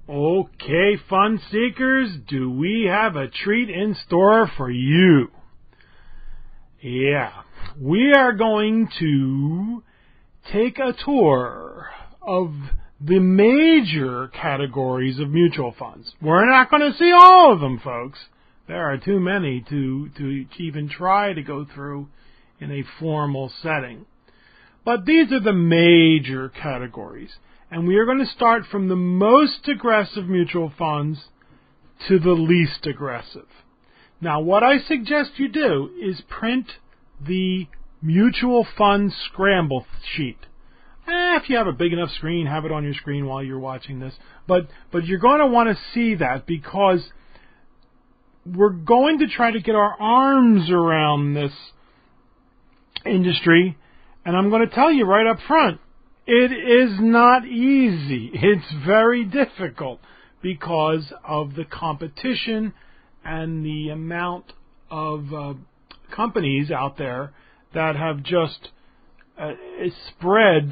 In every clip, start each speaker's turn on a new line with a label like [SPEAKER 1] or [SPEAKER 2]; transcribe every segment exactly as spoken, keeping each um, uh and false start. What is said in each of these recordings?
[SPEAKER 1] Okay, fun seekers, do we have a treat in store for you? Yeah, we are going to take a tour of the major categories of mutual funds. We're not going to see all of them, folks. There are too many to, to even try to go through in a formal setting. But these are the major categories. And we are going to start from the most aggressive mutual funds to the least aggressive. Now, what I suggest you do is print the mutual fund scramble sheet. Eh, if you have a big enough screen, have it on your screen while you're watching this. But, but you're going to want to see that because we're going to try to get our arms around this industry. And I'm going to tell you right up front, it is not easy. It's very difficult because of the competition and the amount of uh, companies out there that have just uh, spread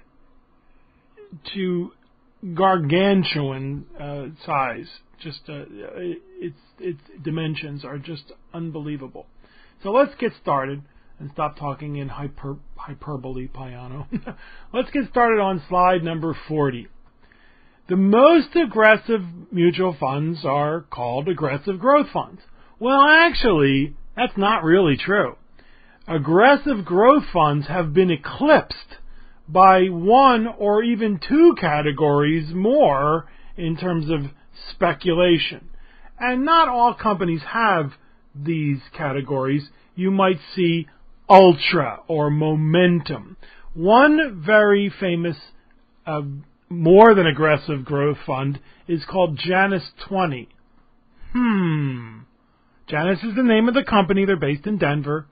[SPEAKER 1] to gargantuan uh, size. Just uh, its its dimensions are just unbelievable. So let's get started. And stop talking in hyper, hyperbole, Piano. Let's get started on slide number forty. The most aggressive mutual funds are called aggressive growth funds. Well, actually, that's not really true. Aggressive growth funds have been eclipsed by one or even two categories more in terms of speculation. And not all companies have these categories. You might see ultra or momentum. One very famous, uh, more than aggressive growth fund is called Janus twenty. Hmm. Janus is the name of the company. They're based in Denver.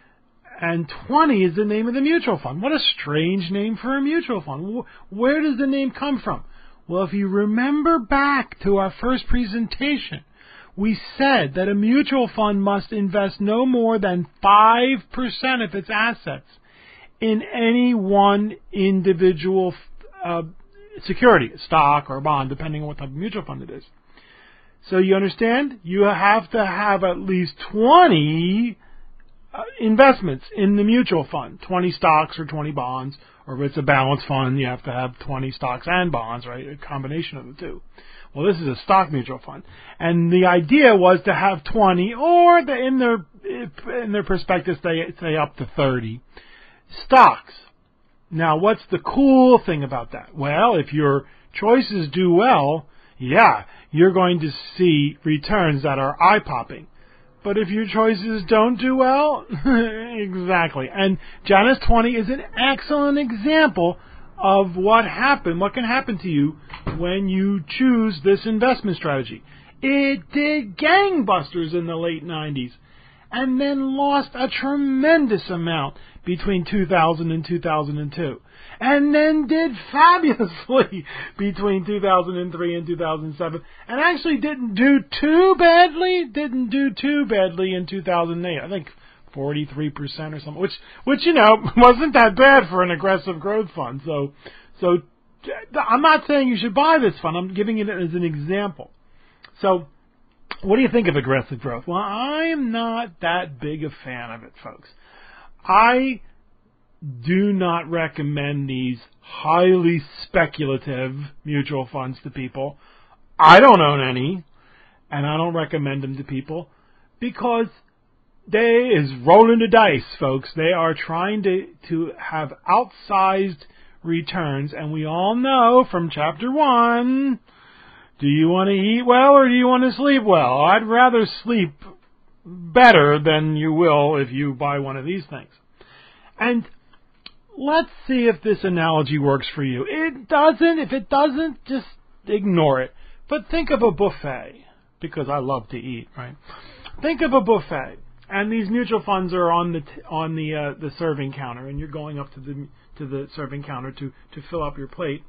[SPEAKER 1] And twenty is the name of the mutual fund. What a strange name for a mutual fund. Where does the name come from? Well, if you remember back to our first presentation, we said that a mutual fund must invest no more than five percent of its assets in any one individual uh, security, stock or bond, depending on what type of mutual fund it is. So you understand? You have to have at least twenty uh, investments in the mutual fund, twenty stocks or twenty bonds, or if it's a balanced fund, you have to have twenty stocks and bonds, right? A combination of the two. Well, this is a stock mutual fund, and the idea was to have twenty, or the, in their in their prospectus they say up to thirty stocks. Now, what's the cool thing about that? Well, if your choices do well, yeah, you're going to see returns that are eye-popping. But if your choices don't do well, exactly. And Janus twenty is an excellent example of what happened, what can happen to you when you choose this investment strategy. It did gangbusters in the late nineties and then lost a tremendous amount between two thousand and two thousand two. And then did fabulously between two thousand three and two thousand seven. And actually didn't do too badly, didn't do too badly in two thousand eight. I think forty-three percent or something, which, which, you know, wasn't that bad for an aggressive growth fund. So, so I'm not saying you should buy this fund. I'm giving it as an example. So, what do you think of aggressive growth? Well, I am not that big a fan of it, folks. I do not recommend these highly speculative mutual funds to people. I don't own any, and I don't recommend them to people because they is rolling the dice, folks. They are trying to, to have outsized returns, and we all know from chapter one, do you want to eat well or do you want to sleep well? I'd rather sleep better than you will if you buy one of these things. And let's see if this analogy works for you. It doesn't. If it doesn't, just ignore it. But think of a buffet, because I love to eat, right? Think of a buffet. And these mutual funds are on the t- on the uh, the serving counter, and you're going up to the to the serving counter to, to fill up your plate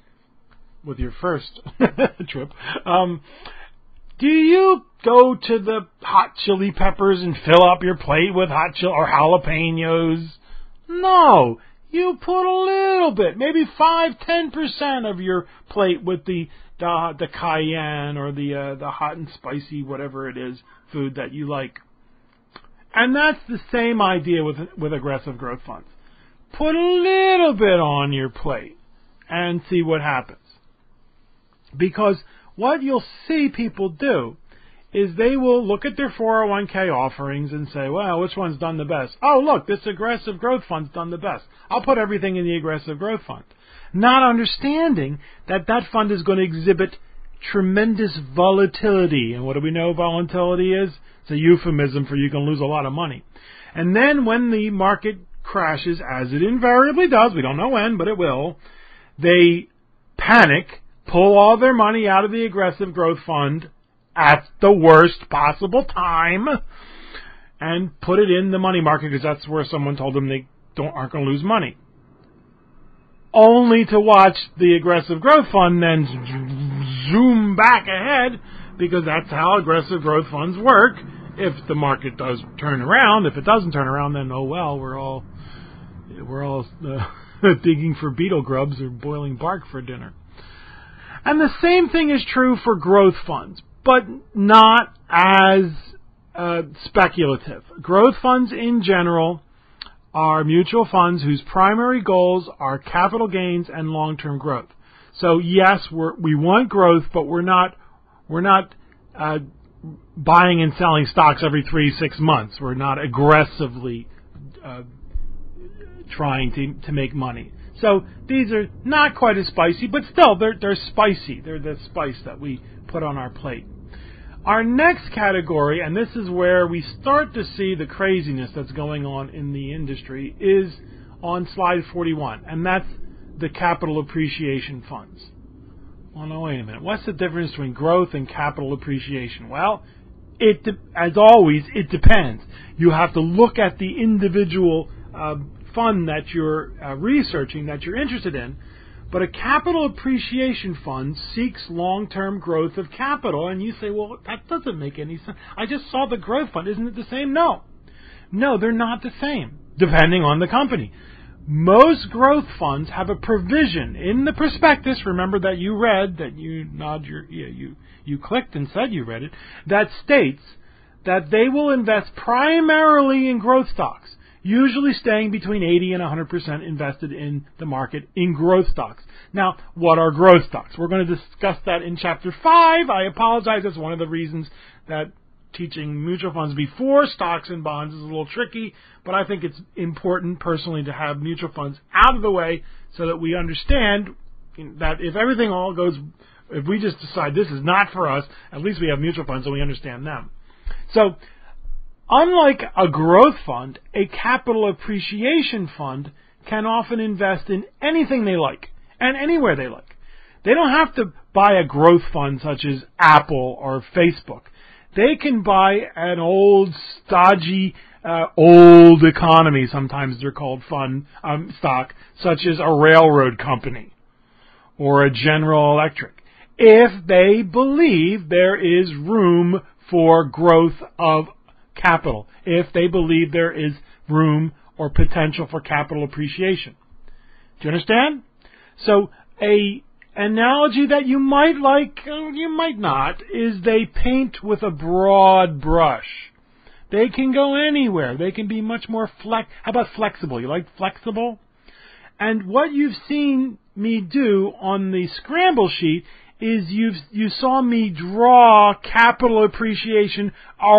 [SPEAKER 1] with your first trip. Um, do you go to the hot chili peppers and fill up your plate with hot chili or jalapenos? No, you put a little bit, maybe five, ten percent of your plate with the the, the cayenne or the uh, the hot and spicy, whatever it is, food that you like. And that's the same idea with with aggressive growth funds. Put a little bit on your plate and see what happens. Because what you'll see people do is they will look at their four oh one k offerings and say, well, which one's done the best? Oh, look, this aggressive growth fund's done the best. I'll put everything in the aggressive growth fund. Not understanding that that fund is going to exhibit tremendous volatility. And what do we know volatility is? It's a euphemism for you can lose a lot of money. And then when the market crashes, as it invariably does, we don't know when, but it will, they panic, pull all their money out of the aggressive growth fund at the worst possible time and put it in the money market because that's where someone told them they don't aren't going to lose money. Only to watch the aggressive growth fund then zoom back ahead because that's how aggressive growth funds work. If the market does turn around, if it doesn't turn around, then oh well, we're all we're all uh, digging for beetle grubs or boiling bark for dinner. And the same thing is true for growth funds, but not as uh, speculative. Growth funds in general are mutual funds whose primary goals are capital gains and long-term growth. So yes, we're, we want growth, but we're not we're not uh, buying and selling stocks every three six months. We're not aggressively uh, trying to to make money. So these are not quite as spicy, but still they're they're spicy. They're the spice that we put on our plate. Our next category, and this is where we start to see the craziness that's going on in the industry, is on slide forty-one, and that's the capital appreciation funds. Well, no, wait a minute. What's the difference between growth and capital appreciation? Well, it de- as always, it depends. You have to look at the individual uh, fund that you're uh, researching, that you're interested in. But a capital appreciation fund seeks long-term growth of capital, and you say, well, that doesn't make any sense. I just saw the growth fund. Isn't it the same? No. No, they're not the same, depending on the company. Most growth funds have a provision in the prospectus, remember that you read, that you nod your, yeah, you, you clicked and said you read it, that states that they will invest primarily in growth stocks, usually staying between eighty and one hundred percent invested in the market in growth stocks. Now, what are growth stocks? We're going to discuss that in Chapter five. I apologize. That's one of the reasons that teaching mutual funds before stocks and bonds is a little tricky, but I think it's important personally to have mutual funds out of the way so that we understand that if everything all goes, if we just decide this is not for us, at least we have mutual funds and we understand them. So, unlike a growth fund, a capital appreciation fund can often invest in anything they like and anywhere they like. They don't have to buy a growth fund such as Apple or Facebook. They can buy an old, stodgy, uh, old economy, sometimes they're called fund um, stock, such as a railroad company or a General Electric, if they believe there is room for growth of capital, if they believe there is room or potential for capital appreciation. Do you understand? So a analogy that you might like, you might not, is they paint with a broad brush. They can go anywhere. They can be much more flex. How about flexible? You like flexible? And what you've seen me do on the scramble sheet is you you saw me draw capital appreciation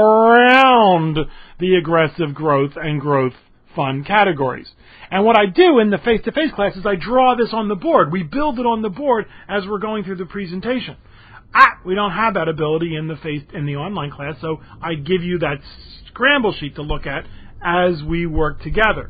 [SPEAKER 1] around the aggressive growth and growth fund categories. And what I do in the face-to-face class is I draw this on the board. We build it on the board as we're going through the presentation. Ah, we don't have that ability in the face in the online class, so I give you that scramble sheet to look at as we work together.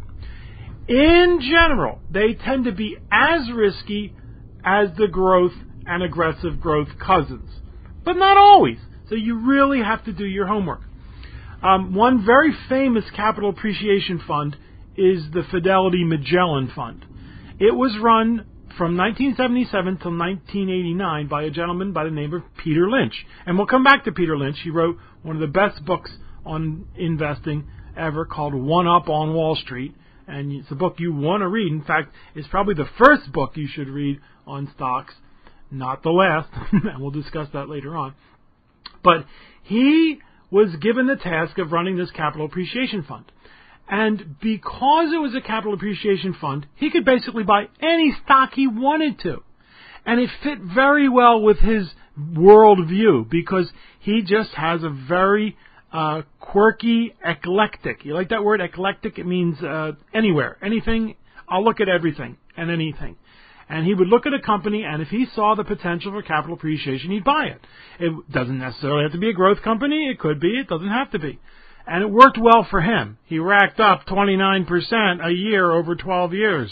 [SPEAKER 1] In general, they tend to be as risky as the growth and aggressive growth cousins, but not always. So you really have to do your homework. Um, one very famous capital appreciation fund is the Fidelity Magellan Fund. It was run from nineteen seventy-seven till nineteen eighty-nine by a gentleman by the name of Peter Lynch. And we'll come back to Peter Lynch. He wrote one of the best books on investing ever called One Up on Wall Street. and it's a book you want to read. In fact, it's probably the first book you should read on stocks, not the last, and we'll discuss that later on. But he was given the task of running this capital appreciation fund. And because it was a capital appreciation fund, he could basically buy any stock he wanted to. And it fit very well with his worldview because he just has a very uh, quirky, eclectic. You like that word, eclectic? It means uh, anywhere, anything. I'll look at everything and anything. And he would look at a company, and if he saw the potential for capital appreciation, he'd buy it. It doesn't necessarily have to be a growth company. It could be. It doesn't have to be. And it worked well for him. He racked up twenty-nine percent a year over twelve years.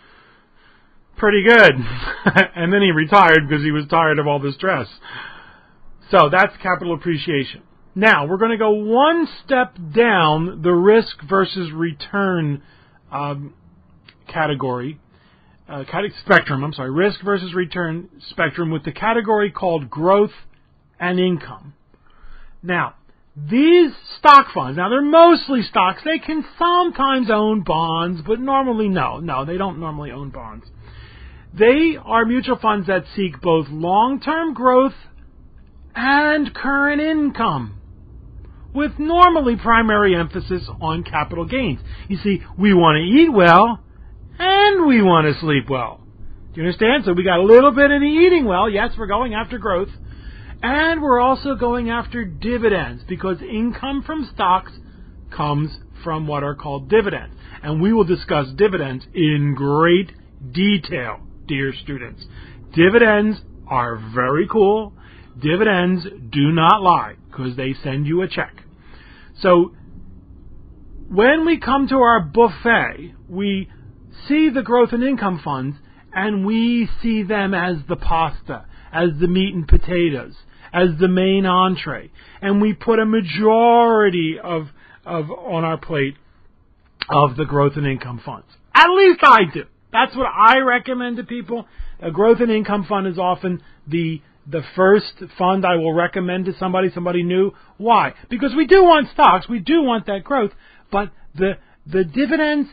[SPEAKER 1] Pretty good. And then he retired because he was tired of all the stress. So that's capital appreciation. Now, we're going to go one step down the risk versus return um, category. Uh, spectrum, I'm sorry, risk versus return spectrum with the category called growth and income. Now, these stock funds, now they're mostly stocks. They can sometimes own bonds, but normally no. No, they don't normally own bonds. They are mutual funds that seek both long-term growth and current income, with normally primary emphasis on capital gains. You see, we want to eat well, and we want to sleep well. Do you understand? So we got a little bit of the eating well. Yes, we're going after growth. And we're also going after dividends because income from stocks comes from what are called dividends. And we will discuss dividends in great detail, dear students. Dividends are very cool. Dividends do not lie because they send you a check. So when we come to our buffet, we see the growth and income funds, and we see them as the pasta, as the meat and potatoes, as the main entree, and we put a majority of of on our plate of the growth and income funds. At least I do. That's what I recommend to people. A growth and income fund is often the the first fund I will recommend to somebody, somebody new. Why? Because we do want stocks, we do want that growth, but the the dividends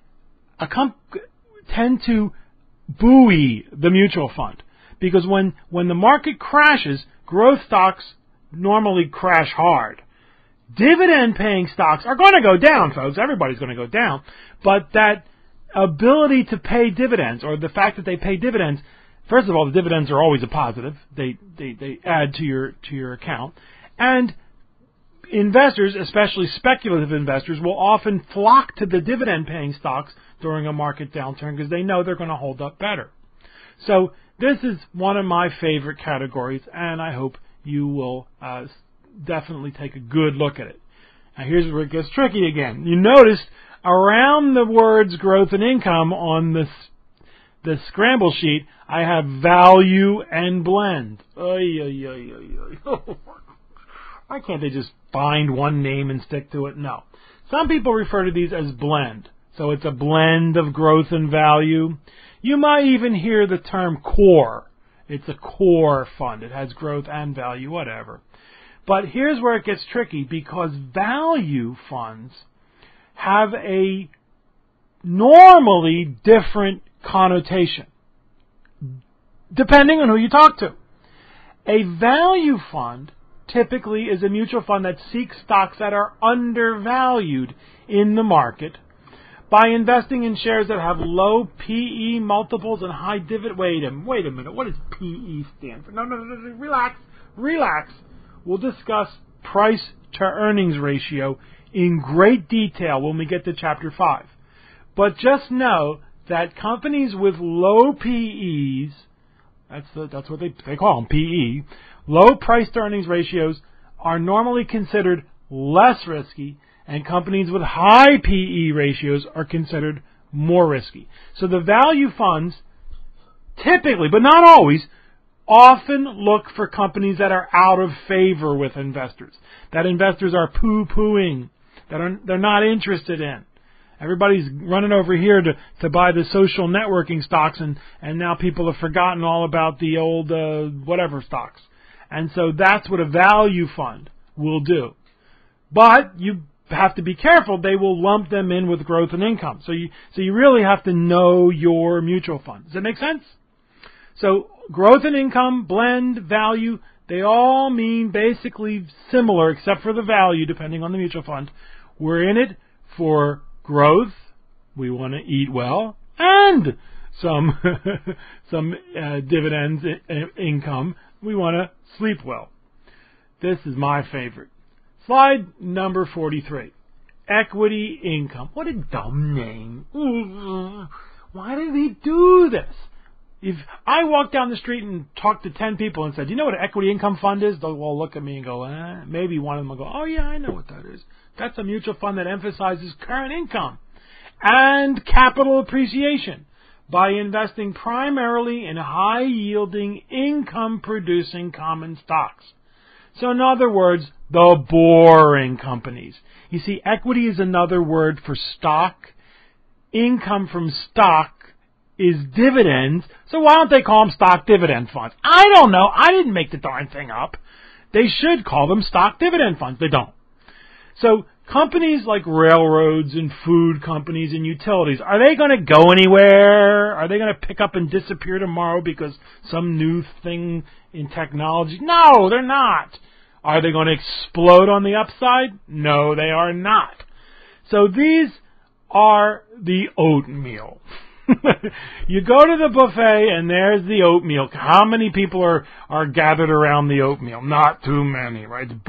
[SPEAKER 1] tend to buoy the mutual fund. Because when, when the market crashes, growth stocks normally crash hard. Dividend-paying stocks are going to go down, folks. Everybody's going to go down. But that ability to pay dividends, or the fact that they pay dividends, first of all, the dividends are always a positive. They, they, they add to your, to your account. And investors, especially speculative investors, will often flock to the dividend-paying stocks during a market downturn because they know they're going to hold up better. So this is one of my favorite categories, and I hope you will uh, definitely take a good look at it. Now here's where it gets tricky again. You noticed around the words growth and income on this the scramble sheet, I have value and blend. Oy, oy, oy, oy, oy. Why can't they just find one name and stick to it? No. Some people refer to these as blend. So it's a blend of growth and value. You might even hear the term core. It's a core fund. It has growth and value, whatever. But here's where it gets tricky because value funds have a normally different connotation, depending on who you talk to. A value fund typically is a mutual fund that seeks stocks that are undervalued in the market by investing in shares that have low P E multiples and high dividend. Wait a, wait a minute. What does P E stand for? No, no, no, no. Relax. Relax. We'll discuss price to earnings ratio in great detail when we get to chapter five. But just know that companies with low P Es, that's the, that's what they they call them, P E, low price to earnings ratios are normally considered less risky, and companies with high P E ratios are considered more risky. So the value funds typically, but not always, often look for companies that are out of favor with investors, that investors are poo-pooing, that are, they're not interested in. Everybody's running over here to, to buy the social networking stocks, and, and now people have forgotten all about the old uh, whatever stocks. And so that's what a value fund will do. But you have to be careful. They will lump them in with growth and income. So you, so you really have to know your mutual fund. Does that make sense? So growth and income, blend, value, they all mean basically similar except for the value depending on the mutual fund. We're in it for growth. We want to eat well and some some uh, dividends I- income. We want to sleep well. This is my favorite. Slide number forty-three. Equity income. What a dumb name. Why did he do this? If I walked down the street and talked to ten people and said, do you know what an equity income fund is? They'll all look at me and go, eh. Maybe one of them will go, oh yeah, I know what that is. That's a mutual fund that emphasizes current income and capital appreciation by investing primarily in high-yielding, income-producing common stocks. So in other words, the boring companies. You see, equity is another word for stock. Income from stock is dividends. So why don't they call them stock dividend funds? I don't know. I didn't make the darn thing up. They should call them stock dividend funds. They don't. So companies like railroads and food companies and utilities, are they going to go anywhere? Are they going to pick up and disappear tomorrow because some new thing in technology? No, they're not. Are they going to explode on the upside? No, they are not. So these are the oatmeal. You go to the buffet and there's the oatmeal. How many people are, are gathered around the oatmeal? Not too many, right? It's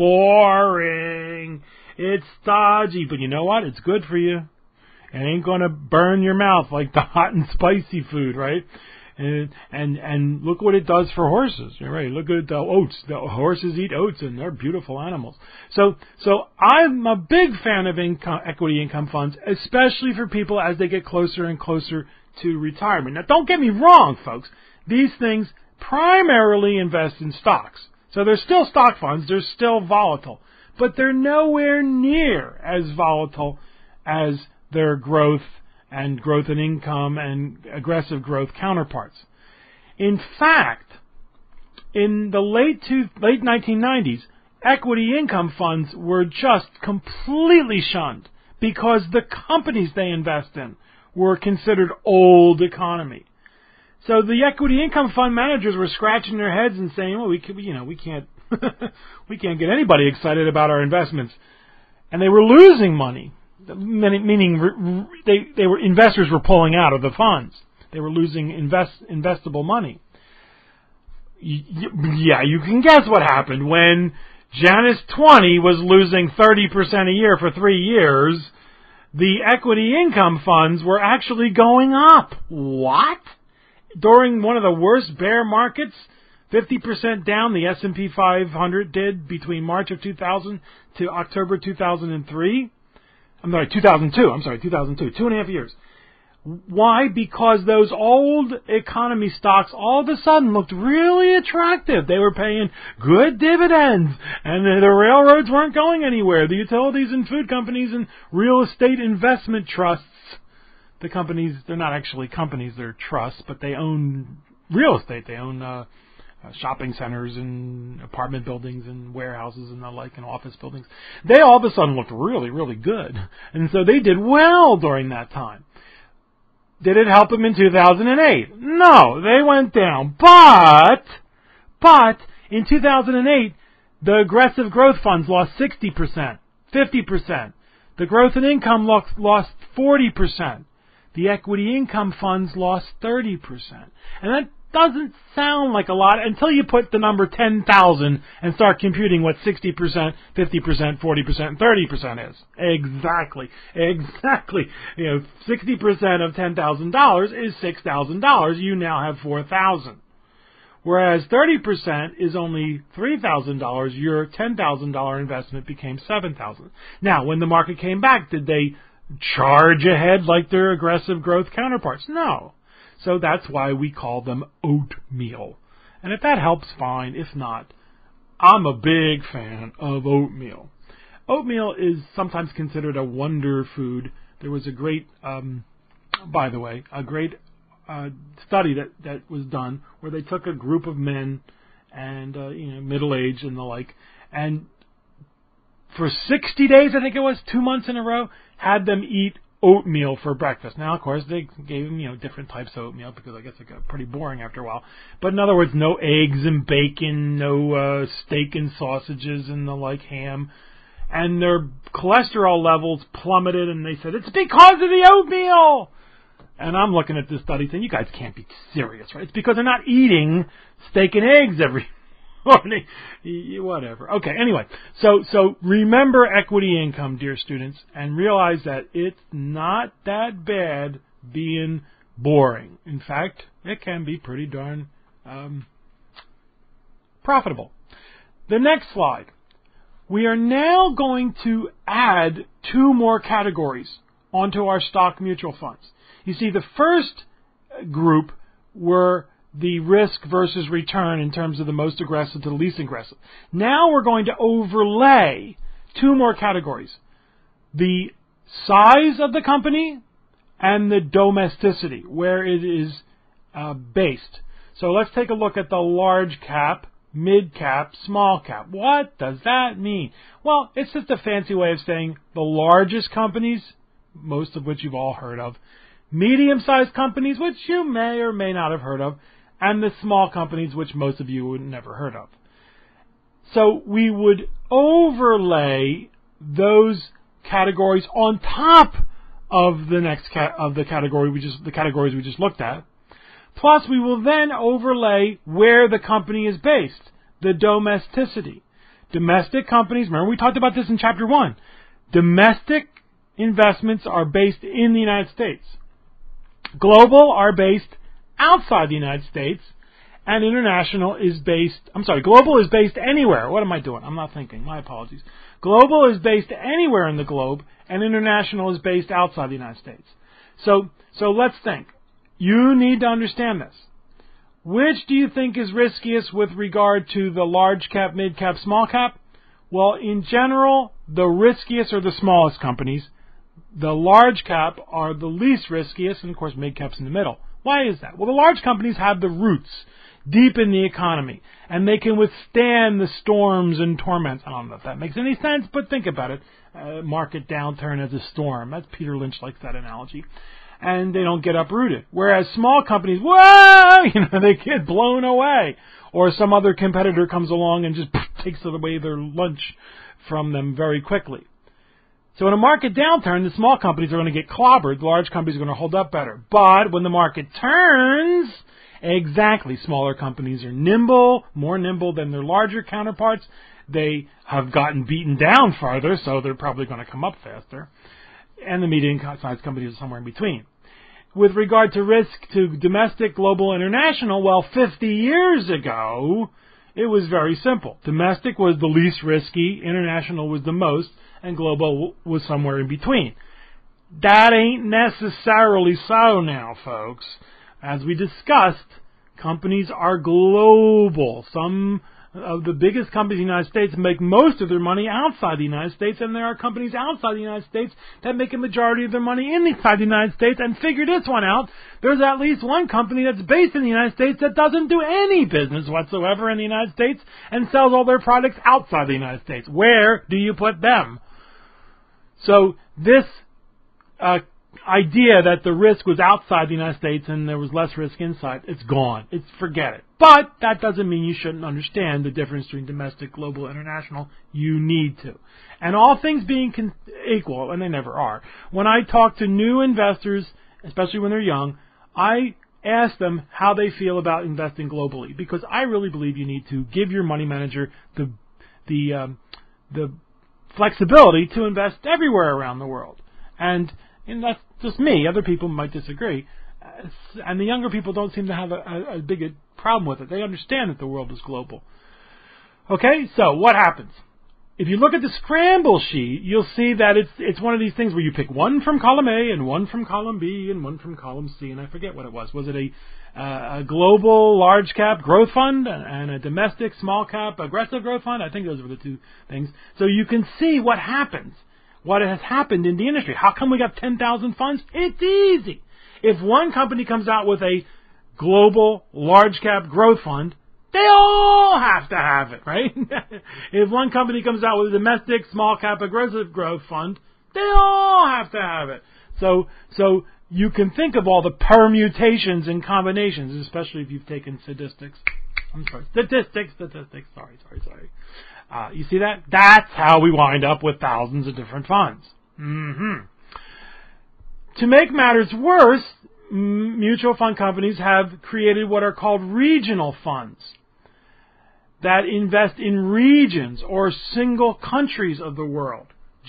[SPEAKER 1] boring. It's stodgy. But you know what? It's good for you. It ain't going to burn your mouth like the hot and spicy food, right? And, and and look what it does for horses. You're right. Look at the oats. The horses eat oats, and they're beautiful animals. So so I'm a big fan of income, equity income funds, especially for people as they get closer and closer to retirement. Now, don't get me wrong, folks. These things primarily invest in stocks. So they're still stock funds. They're still volatile. But they're nowhere near as volatile as their growth and growth in income and aggressive growth counterparts. In fact, in the late two, late nineteen nineties, equity income funds were just completely shunned because the companies they invest in were considered old economy. So the equity income fund managers were scratching their heads and saying, "Well, we can, you know, we can't, we can't get anybody excited about our investments," and they were losing money. Meaning, they they were investors were pulling out of the funds. They were losing invest investable money. Yeah, you can guess what happened when Janus twenty was losing thirty percent a year for three years. The equity income funds were actually going up. What? During one of the worst bear markets, fifty percent down, the S and P five hundred did between March of two thousand to October two thousand three. I'm sorry, two thousand two. I'm sorry, two thousand two. Two and a half years. Why? Because those old economy stocks all of a sudden looked really attractive. They were paying good dividends, and the railroads weren't going anywhere. The utilities and food companies and real estate investment trusts, the companies, they're not actually companies, they're trusts, but they own real estate. They own uh, uh, shopping centers and apartment buildings and warehouses and the like and office buildings. They all of a sudden looked really, really good. And so they did well during that time. Did it help them in two thousand eight? No, they went down. But, but in two thousand eight, the aggressive growth funds lost sixty percent, fifty percent. The growth and income lost, lost forty percent. The equity income funds lost thirty percent. And that doesn't sound like a lot until you put the number ten thousand and start computing what sixty percent, fifty percent, forty percent, and thirty percent is. Exactly. Exactly. You know, sixty percent of ten thousand dollars is six thousand dollars. You now have four thousand dollars. Whereas thirty percent is only three thousand dollars. Your ten thousand dollars investment became seven thousand dollars. Now, when the market came back, did they charge ahead like their aggressive growth counterparts? No. So that's why we call them oatmeal. And if that helps, fine. If not, I'm a big fan of oatmeal. Oatmeal is sometimes considered a wonder food. There was a great, um, by the way, a great uh, study that, that was done where they took a group of men and, uh, you know, middle-aged and the like, and for sixty days, I think it was, two months in a row, had them eat oatmeal for breakfast. Now, of course, they gave them, you know, different types of oatmeal because I guess it got pretty boring after a while. But in other words, no eggs and bacon, no uh, steak and sausages and the like, ham. And their cholesterol levels plummeted, and they said, it's because of the oatmeal! And I'm looking at this study saying, you guys can't be serious, right? It's because they're not eating steak and eggs every morning. Whatever. Okay, anyway. So so remember equity income, dear students, and realize that it's not that bad being boring. In fact, it can be pretty darn um, profitable. The next slide. We are now going to add two more categories onto our stock mutual funds. You see, the first group were the risk versus return in terms of the most aggressive to the least aggressive. Now we're going to overlay two more categories. The size of the company and the domesticity, where it is uh, based. So let's take a look at the large cap, mid cap, small cap. What does that mean? Well, it's just a fancy way of saying the largest companies, most of which you've all heard of, medium-sized companies, which you may or may not have heard of, and the small companies, which most of you would never heard of. So we would overlay those categories on top of the next ca- of the category we just the categories we just looked at. Plus, we will then overlay where the company is based, the domesticity. Domestic companies. Remember, we talked about this in chapter one. Domestic investments are based in the United States. Global are based outside the United States, and international is based, I'm sorry, global is based anywhere. What am I doing? I'm not thinking. My apologies. Global is based anywhere in the globe, and international is based outside the United States. So, so let's think. You need to understand this. Which do you think is riskiest with regard to the large cap, mid cap, small cap? Well, in general, the riskiest are the smallest companies. The large cap are the least riskiest, and of course, mid cap's in the middle. Why is that? Well, the large companies have the roots deep in the economy, and they can withstand the storms and torments. I don't know if that makes any sense, but think about it. Uh, market downturn as a storm. That's Peter Lynch likes that analogy. And they don't get uprooted. Whereas small companies, whoa, you know, they get blown away. Or some other competitor comes along and just takes away their lunch from them very quickly. So in a market downturn, the small companies are going to get clobbered. The large companies are going to hold up better. But when the market turns, exactly, smaller companies are nimble, more nimble than their larger counterparts. They have gotten beaten down farther, so they're probably going to come up faster. And the medium-sized companies are somewhere in between. With regard to risk to domestic, global, international, well, fifty years ago, it was very simple. Domestic was the least risky, international was the most, and global was somewhere in between. That ain't necessarily so now, folks. As we discussed, companies are global. Some of the biggest companies in the United States make most of their money outside the United States, and there are companies outside the United States that make a majority of their money inside the United States. And figure this one out. There's at least one company that's based in the United States that doesn't do any business whatsoever in the United States and sells all their products outside the United States. Where do you put them? So this uh, idea that the risk was outside the United States and there was less risk inside, it's gone. It's forget it. But that doesn't mean you shouldn't understand the difference between domestic, global, international. You need to. And all things being con- equal, and they never are, when I talk to new investors, especially when they're young, I ask them how they feel about investing globally, because I really believe you need to give your money manager the the um, the flexibility to invest everywhere around the world. And, and that's just me. Other people might disagree. And the younger people don't seem to have a, a, a big problem with it. They understand that the world is global. Okay, so what happens? If you look at the scramble sheet, you'll see that it's it's one of these things where you pick one from column A and one from column B and one from column C, and I forget what it was. Was it a, uh, a global large cap growth fund and a domestic small cap aggressive growth fund? I think those were the two things. So you can see what happens, what has happened in the industry. How come we got ten thousand funds? It's easy. If one company comes out with a global large cap growth fund, they all have have to have it, right? If one company comes out with a domestic small cap aggressive growth fund, they all have to have it. So, so you can think of all the permutations and combinations, especially if you've taken statistics. I'm sorry, statistics, statistics. Sorry, sorry, sorry. Uh, you see that? That's how we wind up with thousands of different funds. Mm-hmm. To make matters worse, m- mutual fund companies have created what are called regional funds that invest in regions or single countries of the world.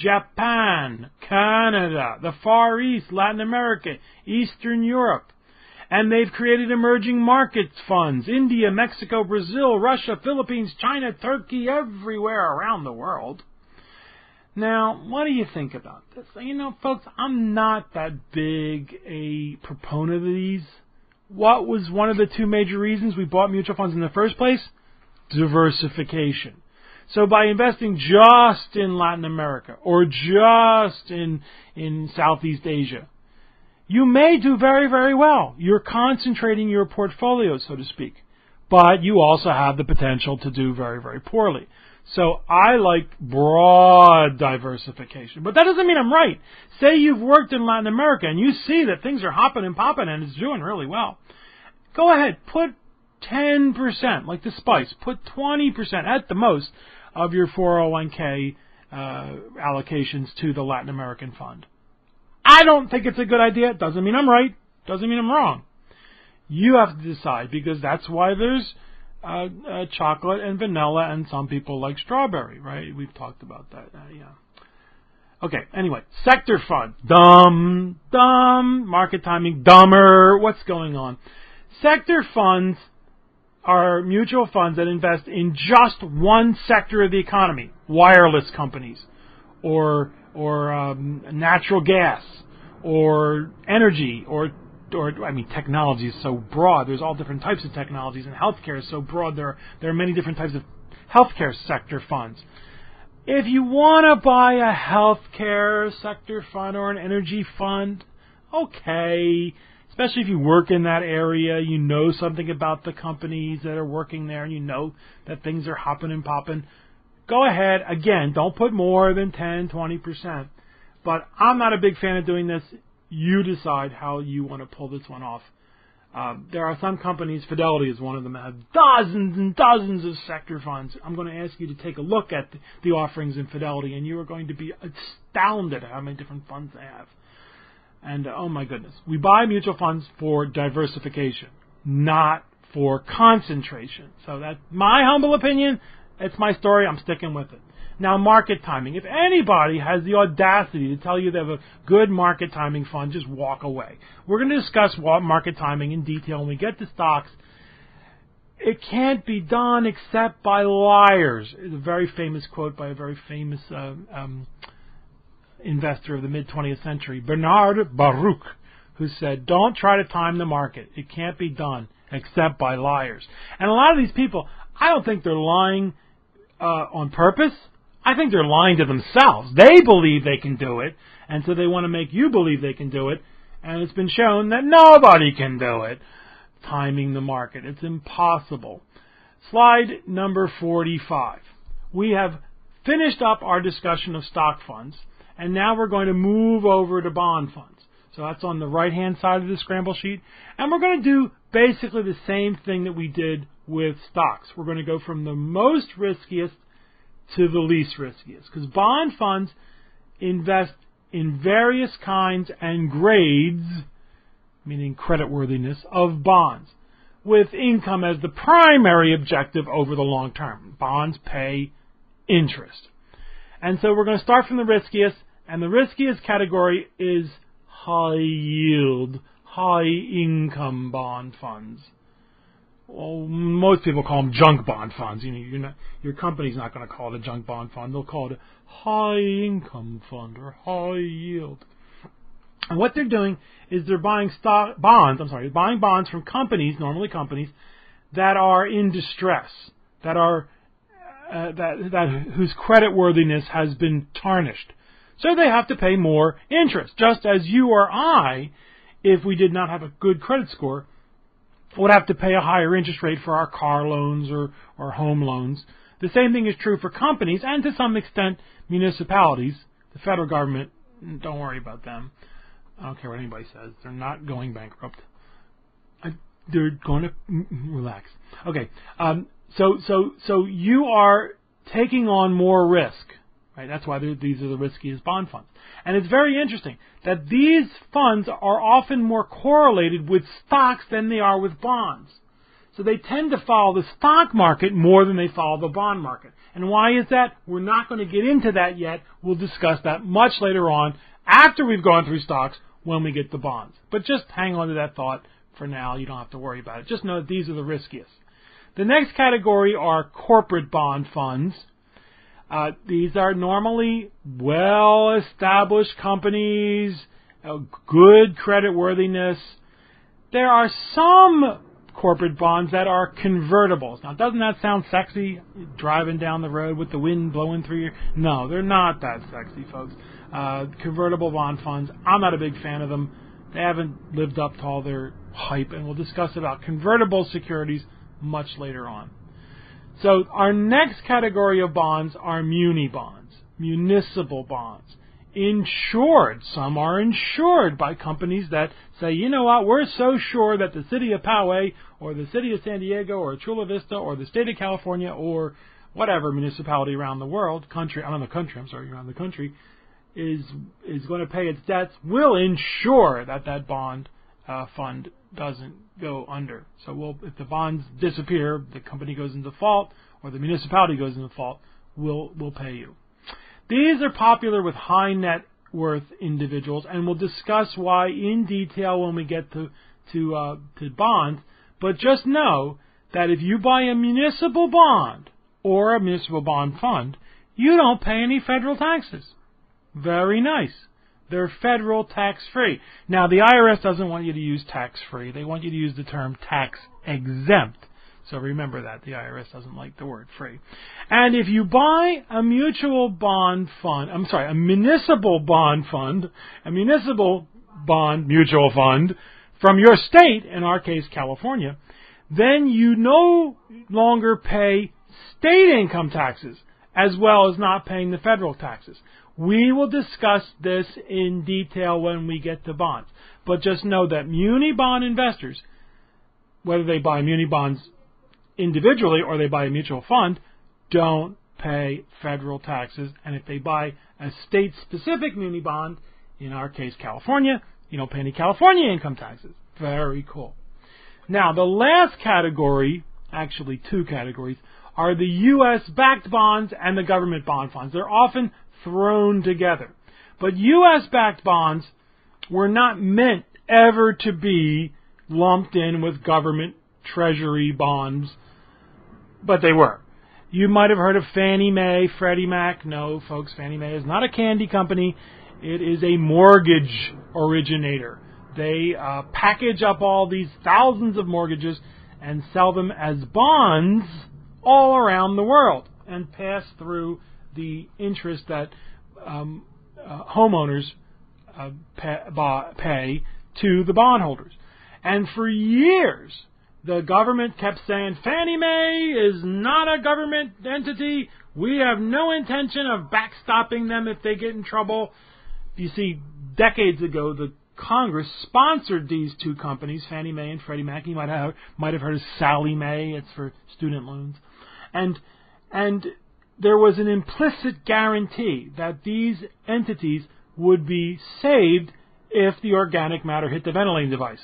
[SPEAKER 1] Japan, Canada, the Far East, Latin America, Eastern Europe. And they've created emerging markets funds, India, Mexico, Brazil, Russia, Philippines, China, Turkey, everywhere around the world. Now, what do you think about this? You know, folks, I'm not that big a proponent of these. What was one of the two major reasons we bought mutual funds in the first place? Diversification. So by investing just in Latin America or just in in Southeast Asia, you may do very, very well. You're concentrating your portfolio, so to speak. But you also have the potential to do very, very poorly. So I like broad diversification. But that doesn't mean I'm right. Say you've worked in Latin America and you see that things are hopping and popping and it's doing really well. Go ahead, put ten percent, like the Spice. Put twenty percent at the most of your four oh one k uh, allocations to the Latin American fund. I don't think it's a good idea. Doesn't mean I'm right. Doesn't mean I'm wrong. You have to decide, because that's why there's uh, uh, chocolate and vanilla, and some people like strawberry, right? We've talked about that. Uh, yeah. Okay, anyway, sector fund. Dumb, dumb, market timing, dumber. What's going on? Sector funds are mutual funds that invest in just one sector of the economy. Wireless companies, or or um, natural gas, or energy, or or I mean, technology is so broad. There's all different types of technologies, and healthcare is so broad. There are, there are many different types of healthcare sector funds. If you want to buy a healthcare sector fund or an energy fund, okay. Especially if you work in that area, you know something about the companies that are working there, and you know that things are hopping and popping. Go ahead. Again, don't put more than ten, twenty percent. But I'm not a big fan of doing this. You decide how you want to pull this one off. Um, there are some companies, Fidelity is one of them, that have dozens and dozens of sector funds. I'm going to ask you to take a look at the, the offerings in Fidelity, and you are going to be astounded at how many different funds they have. And, uh, oh my goodness, we buy mutual funds for diversification, not for concentration. So that's my humble opinion. It's my story. I'm sticking with it. Now, market timing. If anybody has the audacity to tell you they have a good market timing fund, just walk away. We're going to discuss market timing in detail when we get to stocks. It can't be done except by liars. It's a very famous quote by a very famous uh, um, investor of the mid-twentieth century, Bernard Baruch, who said, don't try to time the market. It can't be done except by liars. And a lot of these people, I don't think they're lying uh, on purpose. I think they're lying to themselves. They believe they can do it, and so they want to make you believe they can do it, and it's been shown that nobody can do it. Timing the market. It's impossible. Slide number forty-five. We have finished up our discussion of stock funds, and now we're going to move over to bond funds. So that's on the right-hand side of the scramble sheet, and we're going to do basically the same thing that we did with stocks. We're going to go from the most riskiest to the least riskiest, because bond funds invest in various kinds and grades, meaning creditworthiness, of bonds, with income as the primary objective over the long term. Bonds pay interest. And so we're going to start from the riskiest, and the riskiest category is high yield, high income bond funds. Well, most people call them junk bond funds. You know, you're not, your company's not going to call it a junk bond fund. They'll call it a high income fund or high yield. And what they're doing is they're buying stock bonds. I'm sorry, buying bonds from companies, normally companies that are in distress, that are uh, that that whose creditworthiness has been tarnished. So they have to pay more interest, just as you or I, if we did not have a good credit score, would have to pay a higher interest rate for our car loans or, or home loans. The same thing is true for companies and to some extent municipalities. The federal government, don't worry about them. I don't care what anybody says. They're not going bankrupt. I, they're going to relax. Okay. Um, so, so, so you are taking on more risk, right? That's why these are the riskiest bond funds. And it's very interesting that these funds are often more correlated with stocks than they are with bonds. So they tend to follow the stock market more than they follow the bond market. And why is that? We're not going to get into that yet. We'll discuss that much later on after we've gone through stocks when we get to bonds. But just hang on to that thought for now. You don't have to worry about it. Just know that these are the riskiest. The next category are corporate bond funds. Uh, these are normally well-established companies, uh, good creditworthiness. There are some corporate bonds that are convertibles. Now, doesn't that sound sexy, driving down the road with the wind blowing through your... No, they're not that sexy, folks. Uh, convertible bond funds, I'm not a big fan of them. They haven't lived up to all their hype, and we'll discuss about convertible securities much later on. So our next category of bonds are muni bonds, municipal bonds. Insured. Some are insured by companies that say, you know what, we're so sure that the city of Poway or the city of San Diego or Chula Vista or the state of California or whatever municipality around the world, country, around the country, I'm sorry, around the country, is is going to pay its debts, will ensure that that bond uh, fund doesn't go under. So we'll, if the bonds disappear, the company goes into default or the municipality goes into default, we'll, we'll pay you. These are popular with high net worth individuals, and we'll discuss why in detail when we get to to, uh, to bonds. But just know that if you buy a municipal bond or a municipal bond fund, you don't pay any federal taxes. Very nice. They're federal tax-free. Now, the I R S doesn't want you to use tax-free. They want you to use the term tax-exempt. So remember that. The I R S doesn't like the word free. And if you buy a mutual bond fund, I'm sorry, a municipal bond fund, a municipal bond mutual fund from your state, in our case California, then you no longer pay state income taxes as well as not paying the federal taxes. We will discuss this in detail when we get to bonds. But just know that muni bond investors, whether they buy muni bonds individually or they buy a mutual fund, don't pay federal taxes. And if they buy a state-specific muni bond, in our case California, you don't pay any California income taxes. Very cool. Now, the last category, actually two categories, are the U S-backed bonds and the government bond funds. They're often thrown together. But U S-backed bonds were not meant ever to be lumped in with government treasury bonds, but they were. You might have heard of Fannie Mae, Freddie Mac. No, folks, Fannie Mae is not a candy company. It is a mortgage originator. They uh, package up all these thousands of mortgages and sell them as bonds all around the world and pass through the interest that um, uh, homeowners uh, pay, pay to the bondholders. And for years, the government kept saying, Fannie Mae is not a government entity. We have no intention of backstopping them if they get in trouble. You see, decades ago, the Congress sponsored these two companies, Fannie Mae and Freddie Mac. You might have might have heard of Sallie Mae. It's for student loans. And and there was an implicit guarantee that these entities would be saved if the organic matter hit the ventilating device.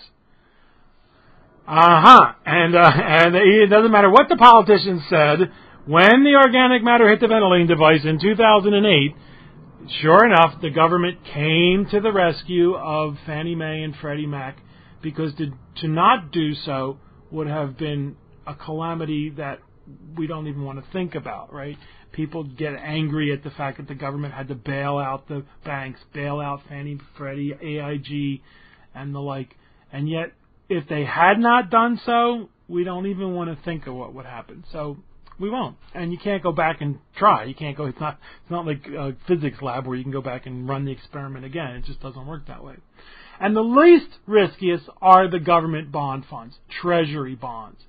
[SPEAKER 1] Uh-huh. And, uh, and it doesn't matter what the politicians said, when the organic matter hit the ventilating device in two thousand eight, sure enough, the government came to the rescue of Fannie Mae and Freddie Mac, because to, to not do so would have been a calamity that we don't even want to think about, right? People get angry at the fact that the government had to bail out the banks, bail out Fannie, Freddie, A I G, and the like. And yet, if they had not done so, we don't even want to think of what would happen. So we won't. And you can't go back and try. You can't go. It's not. It's not like a physics lab where you can go back and run the experiment again. It just doesn't work that way. And the least riskiest are the government bond funds, treasury bonds.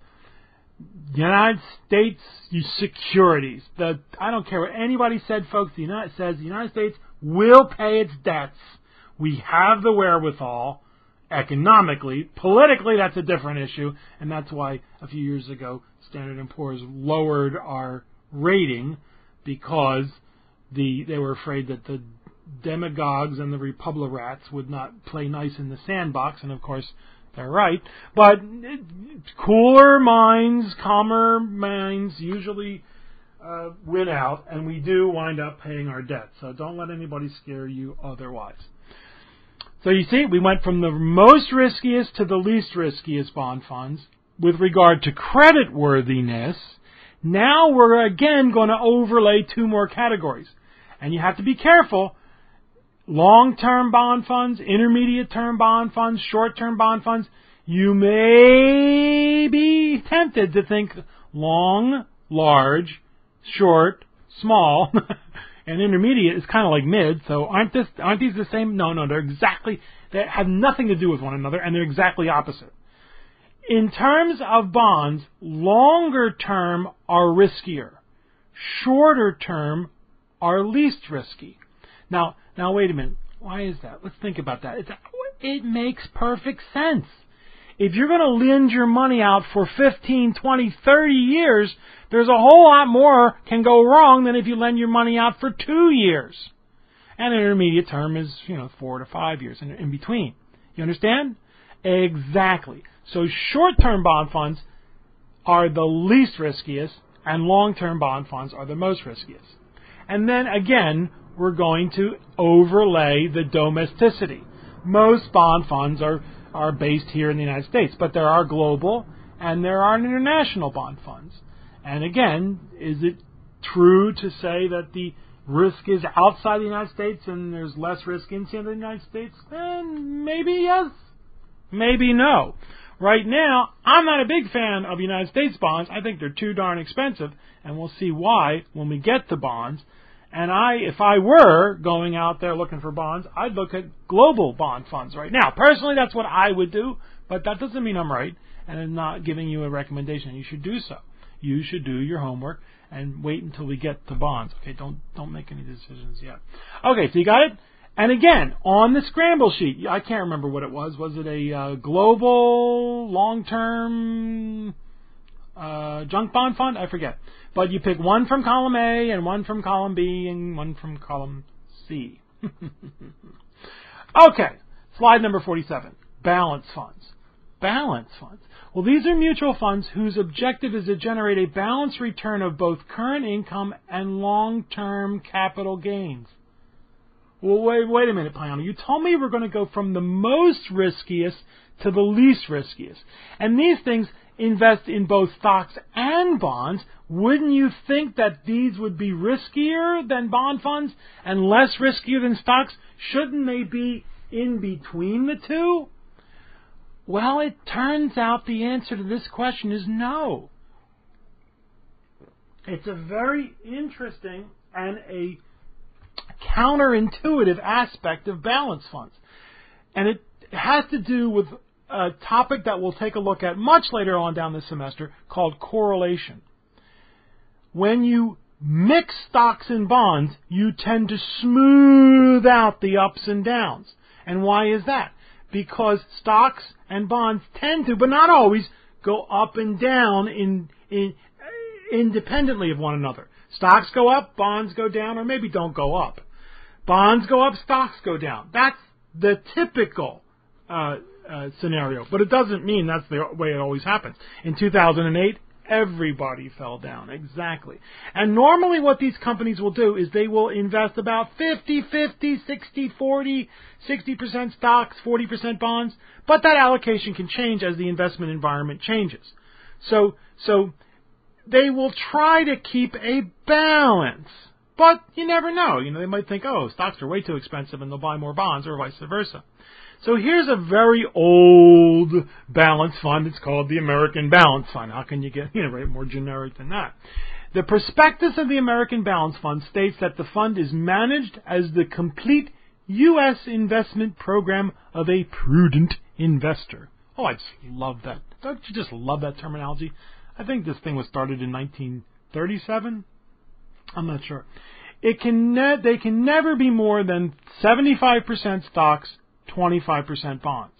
[SPEAKER 1] United States securities. The I don't care what anybody said, folks. The United says the United States will pay its debts. We have the wherewithal, economically. Politically, that's a different issue, and that's why a few years ago Standard and Poor's lowered our rating because the they were afraid that the demagogues and the Republicrats would not play nice in the sandbox, and of course they're right. But cooler minds, calmer minds usually uh, win out, and we do wind up paying our debt. So don't let anybody scare you otherwise. So you see, we went from the most riskiest to the least riskiest bond funds. With regard to creditworthiness, now we're again going to overlay two more categories. And you have to be careful. Long-term bond funds, intermediate-term bond funds, short-term bond funds. You may be tempted to think long, large, short, small, and intermediate is kind of like mid. So aren't this aren't these the same? No, no, they're exactly they have nothing to do with one another, and they're exactly opposite. In terms of bonds, longer term are riskier. Shorter term are least risky. Now, now wait a minute. Why is that? Let's think about that. It's, it makes perfect sense. If you're going to lend your money out for fifteen, twenty, thirty years, there's a whole lot more can go wrong than if you lend your money out for two years. And an intermediate term is, you know, four to five years in, in between. You understand? Exactly. So short-term bond funds are the least riskiest, and long-term bond funds are the most riskiest. And then again, we're going to overlay the domesticity. Most bond funds are, are based here in the United States, but there are global and there are international bond funds. And again, is it true to say that the risk is outside the United States and there's less risk inside the United States? And maybe yes, maybe no. Right now, I'm not a big fan of United States bonds. I think they're too darn expensive, and we'll see why when we get to bonds. And I, if I were going out there looking for bonds, I'd look at global bond funds right now. Personally, that's what I would do, but that doesn't mean I'm right, and I'm not giving you a recommendation. You should do so. You should do your homework and wait until we get to bonds. Okay, don't don't make any decisions yet. Okay, so you got it? And again, on the scramble sheet, I can't remember what it was. Was it a uh, global, long-term uh, junk bond fund? I forget. But you pick one from column A and one from column B and one from column C. Okay, slide number forty-seven, balance funds. Balance funds. Well, these are mutual funds whose objective is to generate a balanced return of both current income and long-term capital gains. Well, wait, wait a minute, Piano. You told me we're going to go from the most riskiest to the least riskiest. And these things invest in both stocks and bonds. Wouldn't you think that these would be riskier than bond funds and less riskier than stocks? Shouldn't they be in between the two? Well, it turns out the answer to this question is no. It's a very interesting and a counterintuitive aspect of balance funds. And it has to do with a topic that we'll take a look at much later on down the semester called correlation. When you mix stocks and bonds, you tend to smooth out the ups and downs. And why is that? Because stocks and bonds tend to, but not always, go up and down in, in independently of one another. Stocks go up, bonds go down, or maybe don't go up. Bonds go up, stocks go down. That's the typical uh, uh, scenario, but it doesn't mean that's the way it always happens. In two thousand eight, everybody fell down, exactly. And normally what these companies will do is they will invest about fifty fifty, sixty forty, sixty percent stocks, forty percent bonds, but that allocation can change as the investment environment changes. So, so they will try to keep a balance. But you never know. You know, they might think, oh, stocks are way too expensive and they'll buy more bonds, or vice versa. So here's a very old balance fund. It's called the American Balance Fund. How can you get, you know, right, more generic than that? The prospectus of the American Balance Fund states that the fund is managed as the complete U S investment program of a prudent investor. Oh, I just love that. Don't you just love that terminology? I think this thing was started in nineteen thirty-seven. I'm not sure. It can ne- they can never be more than seventy-five percent stocks, twenty-five percent bonds.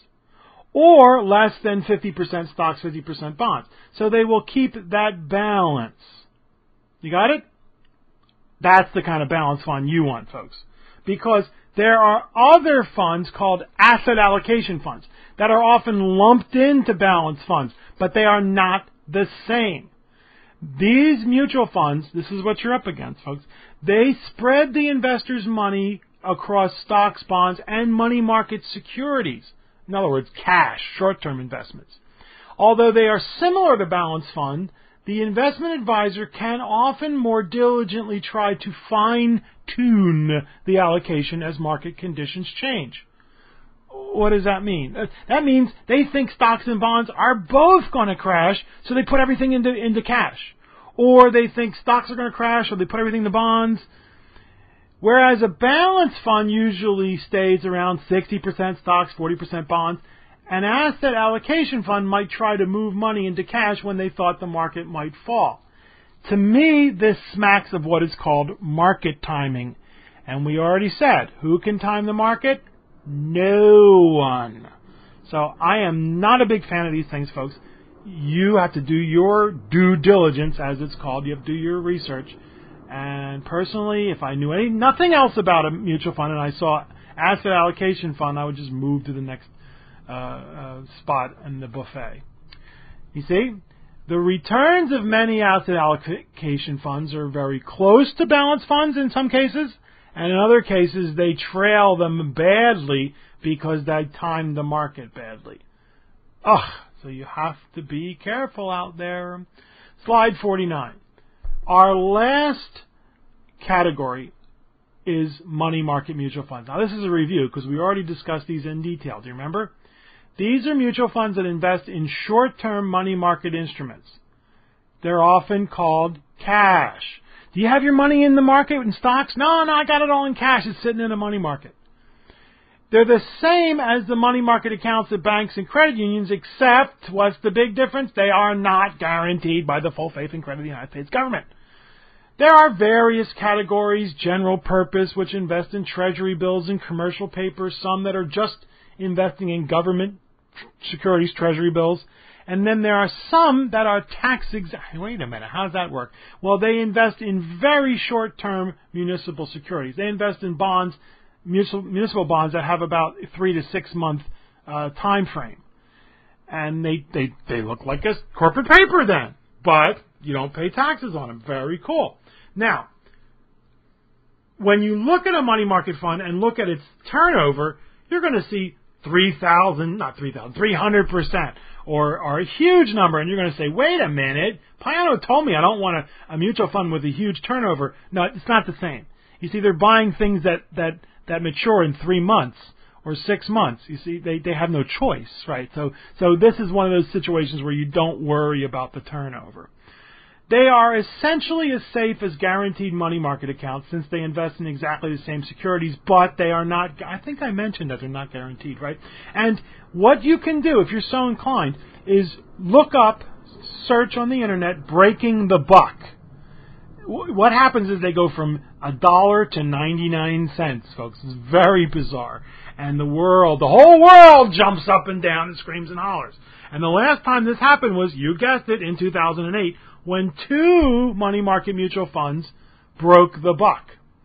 [SPEAKER 1] Or less than fifty percent stocks, fifty percent bonds. So they will keep that balance. You got it? That's the kind of balance fund you want, folks. Because there are other funds called asset allocation funds that are often lumped into balance funds, but they are not the same. These mutual funds, this is what you're up against, folks, they spread the investors' money across stocks, bonds, and money market securities. In other words, cash, short-term investments. Although they are similar to balance fund, the investment advisor can often more diligently try to fine-tune the allocation as market conditions change. What does that mean? That means they think stocks and bonds are both going to crash, so they put everything into, into cash. Or they think stocks are going to crash, so they put everything into bonds. Whereas a balance fund usually stays around sixty percent stocks, forty percent bonds. An asset allocation fund might try to move money into cash when they thought the market might fall. To me, this smacks of what is called market timing. And we already said, who can time the market? No one. So I am not a big fan of these things, folks. You have to do your due diligence, as it's called. You have to do your research. And personally, if I knew any, nothing else about a mutual fund and I saw asset allocation fund, I would just move to the next uh, uh, spot in the buffet. You see, the returns of many asset allocation funds are very close to balance funds in some cases, and in other cases they trail them badly because they time the market badly. Ugh, so you have to be careful out there. Slide forty-nine. Our last category is money market mutual funds. Now, this is a review because we already discussed these in detail. Do you remember? These are mutual funds that invest in short-term money market instruments. They're often called cash. Do you have your money in the market in stocks? No, no, I got it all in cash. It's sitting in a money market. They're the same as the money market accounts at banks and credit unions, except what's the big difference? They are not guaranteed by the full faith and credit of the United States government. There are various categories: general purpose, which invest in treasury bills and commercial papers, some that are just investing in government securities, treasury bills, and then there are some that are tax exempt. Wait a minute, how does that work? Well, they invest in very short-term municipal securities. They invest in bonds, municipal, municipal bonds that have about three to six month uh, time frame. And they, they, they look like a corporate paper then, but you don't pay taxes on them. Very cool. Now, when you look at a money market fund and look at its turnover, you're going to see three thousand, not three thousand, three hundred percent, or, or a huge number, and you're going to say, wait a minute, Payano told me I don't want a, a mutual fund with a huge turnover. No, it's not the same. You see, they're buying things that, that, that mature in three months or six months. You see, they, they have no choice, right? So, so this is one of those situations where you don't worry about the turnover. They are essentially as safe as guaranteed money market accounts since they invest in exactly the same securities, but they are not, I think I mentioned that they're not guaranteed, right? And what you can do, if you're so inclined, is look up, search on the internet, breaking the buck. What happens is they go from a dollar to ninety-nine cents, folks. It's very bizarre. And the world, the whole world jumps up and down and screams and hollers. And the last time this happened was, you guessed it, in two thousand eight, when two money market mutual funds broke the buck.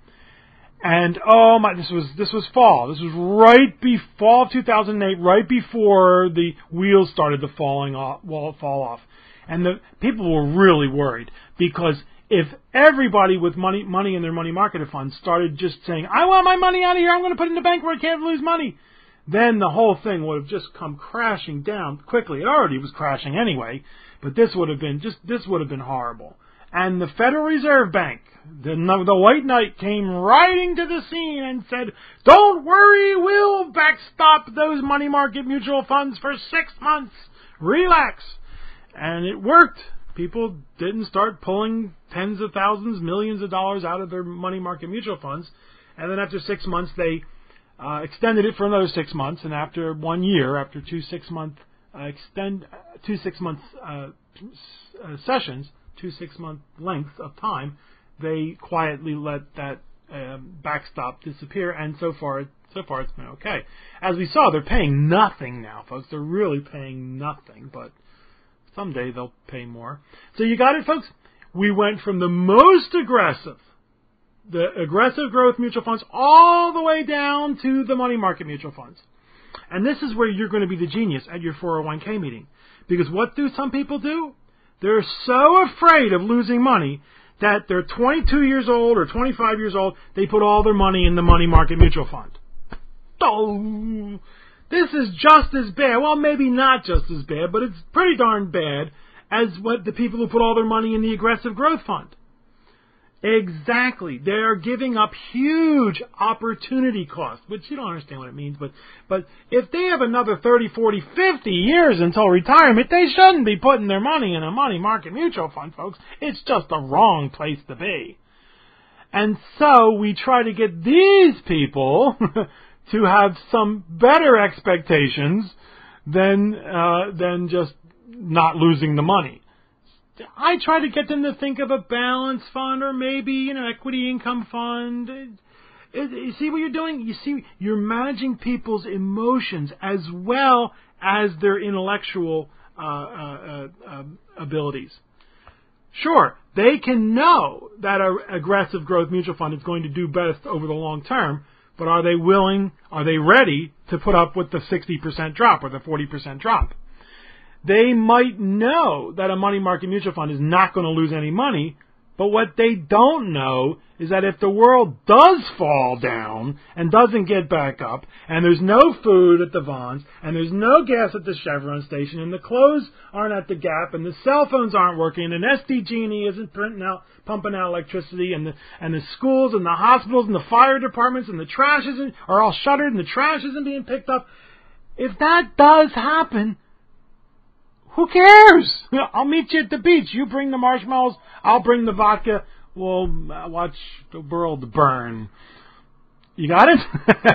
[SPEAKER 1] And oh my, this was this was fall. This was right before fall of two thousand eight, right before the wheels started to falling off, fall off. And the people were really worried because if everybody with money money in their money market funds started just saying, I want my money out of here, I'm going to put it in the bank where I can't lose money, then the whole thing would have just come crashing down quickly. It already was crashing anyway, but this would have been just this would have been horrible. And the Federal Reserve Bank, the, the White Knight, came riding to the scene and said, don't worry, we'll backstop those money market mutual funds for six months. Relax. And it worked. People didn't start pulling tens of thousands, millions of dollars out of their money market mutual funds. And then after six months, they uh, extended it for another six months, and after one year, after two six-month uh, extend two six-month uh, uh, sessions, two six-month lengths of time, they quietly let that um, backstop disappear, and so far, so far it's been okay. As we saw, they're paying nothing now, folks. They're really paying nothing, but someday they'll pay more. So you got it, folks? We went from the most aggressive, the aggressive growth mutual funds, all the way down to the money market mutual funds. And this is where you're going to be the genius at your four oh one k meeting. Because what do some people do? They're so afraid of losing money that they're twenty-two years old or twenty-five years old, they put all their money in the money market mutual fund. Oh, this is just as bad. Well, maybe not just as bad, but it's pretty darn bad as what the people who put all their money in the aggressive growth fund. Exactly. They are giving up huge opportunity costs, which you don't understand what it means, but but if they have another thirty, forty, fifty years until retirement, they shouldn't be putting their money in a money market mutual fund, folks. It's just the wrong place to be. And so we try to get these people to have some better expectations than uh, than just not losing the money. I try to get them to think of a balanced fund or maybe, you know, equity income fund. It, it, you see what you're doing? You see, you're managing people's emotions as well as their intellectual uh, uh, uh, abilities. Sure, they can know that an aggressive growth mutual fund is going to do best over the long term, but are they willing, are they ready to put up with the sixty percent drop or the forty percent drop? They might know that a money market mutual fund is not going to lose any money, but what they don't know is that if the world does fall down and doesn't get back up, and there's no food at the Vons, and there's no gas at the Chevron station, and the clothes aren't at the Gap, and the cell phones aren't working, and S D G and E isn't printing out, pumping out electricity, and the and the schools and the hospitals and the fire departments and the trash isn't are all shuttered, and the trash isn't being picked up. If that does happen, who cares? I'll meet you at the beach. You bring the marshmallows. I'll bring the vodka. We'll watch the world burn. You got it?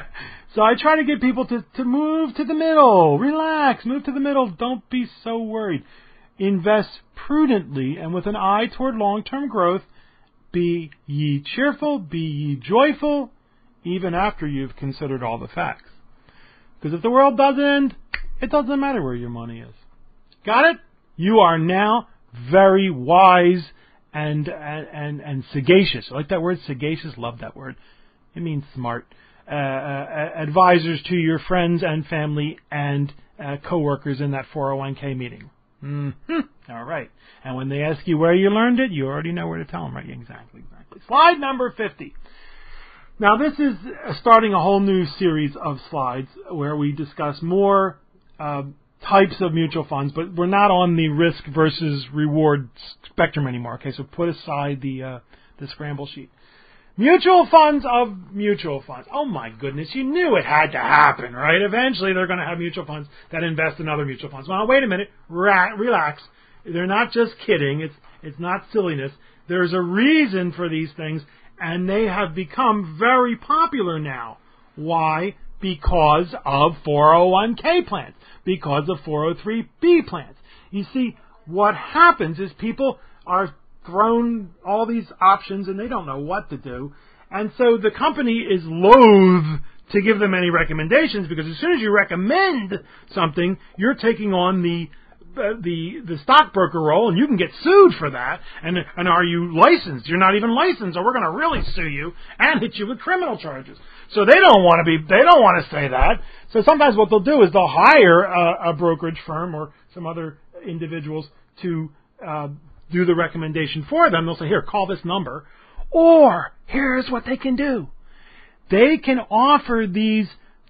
[SPEAKER 1] So I try to get people to, to move to the middle. Relax. Move to the middle. Don't be so worried. Invest prudently and with an eye toward long-term growth. Be ye cheerful. Be ye joyful, even after you've considered all the facts. Because if the world does end, it doesn't matter where your money is. Got it? You are now very wise and and and, and sagacious. I like that word, sagacious. Love that word. It means smart. Uh, uh, advisors to your friends and family and uh, coworkers in that four oh one k meeting. Mm-hmm. All right. And when they ask you where you learned it, you already know where to tell them, right? Exactly, exactly. Slide number fifty. Now, this is starting a whole new series of slides where we discuss more Uh, types of mutual funds, but we're not on the risk versus reward spectrum anymore. Okay, so put aside the uh, the scramble sheet. Mutual funds of mutual funds. Oh my goodness, you knew it had to happen, right? Eventually they're going to have mutual funds that invest in other mutual funds. Well, wait a minute, Ra- relax. They're not just kidding. It's it's not silliness. There's a reason for these things, and they have become very popular now. Why? Because of four oh one k plans. Because of four oh three b plans. You see, what happens is people are thrown all these options and they don't know what to do. And so the company is loath to give them any recommendations because as soon as you recommend something, you're taking on the uh, the the stockbroker role and you can get sued for that. And and are you licensed? You're not even licensed, so we're going to really sue you and hit you with criminal charges. So they don't want to be, they don't want to say that. So sometimes what they'll do is they'll hire a, a brokerage firm or some other individuals to uh, do the recommendation for them. They'll say, here, call this number. Or here's what they can do. They can offer these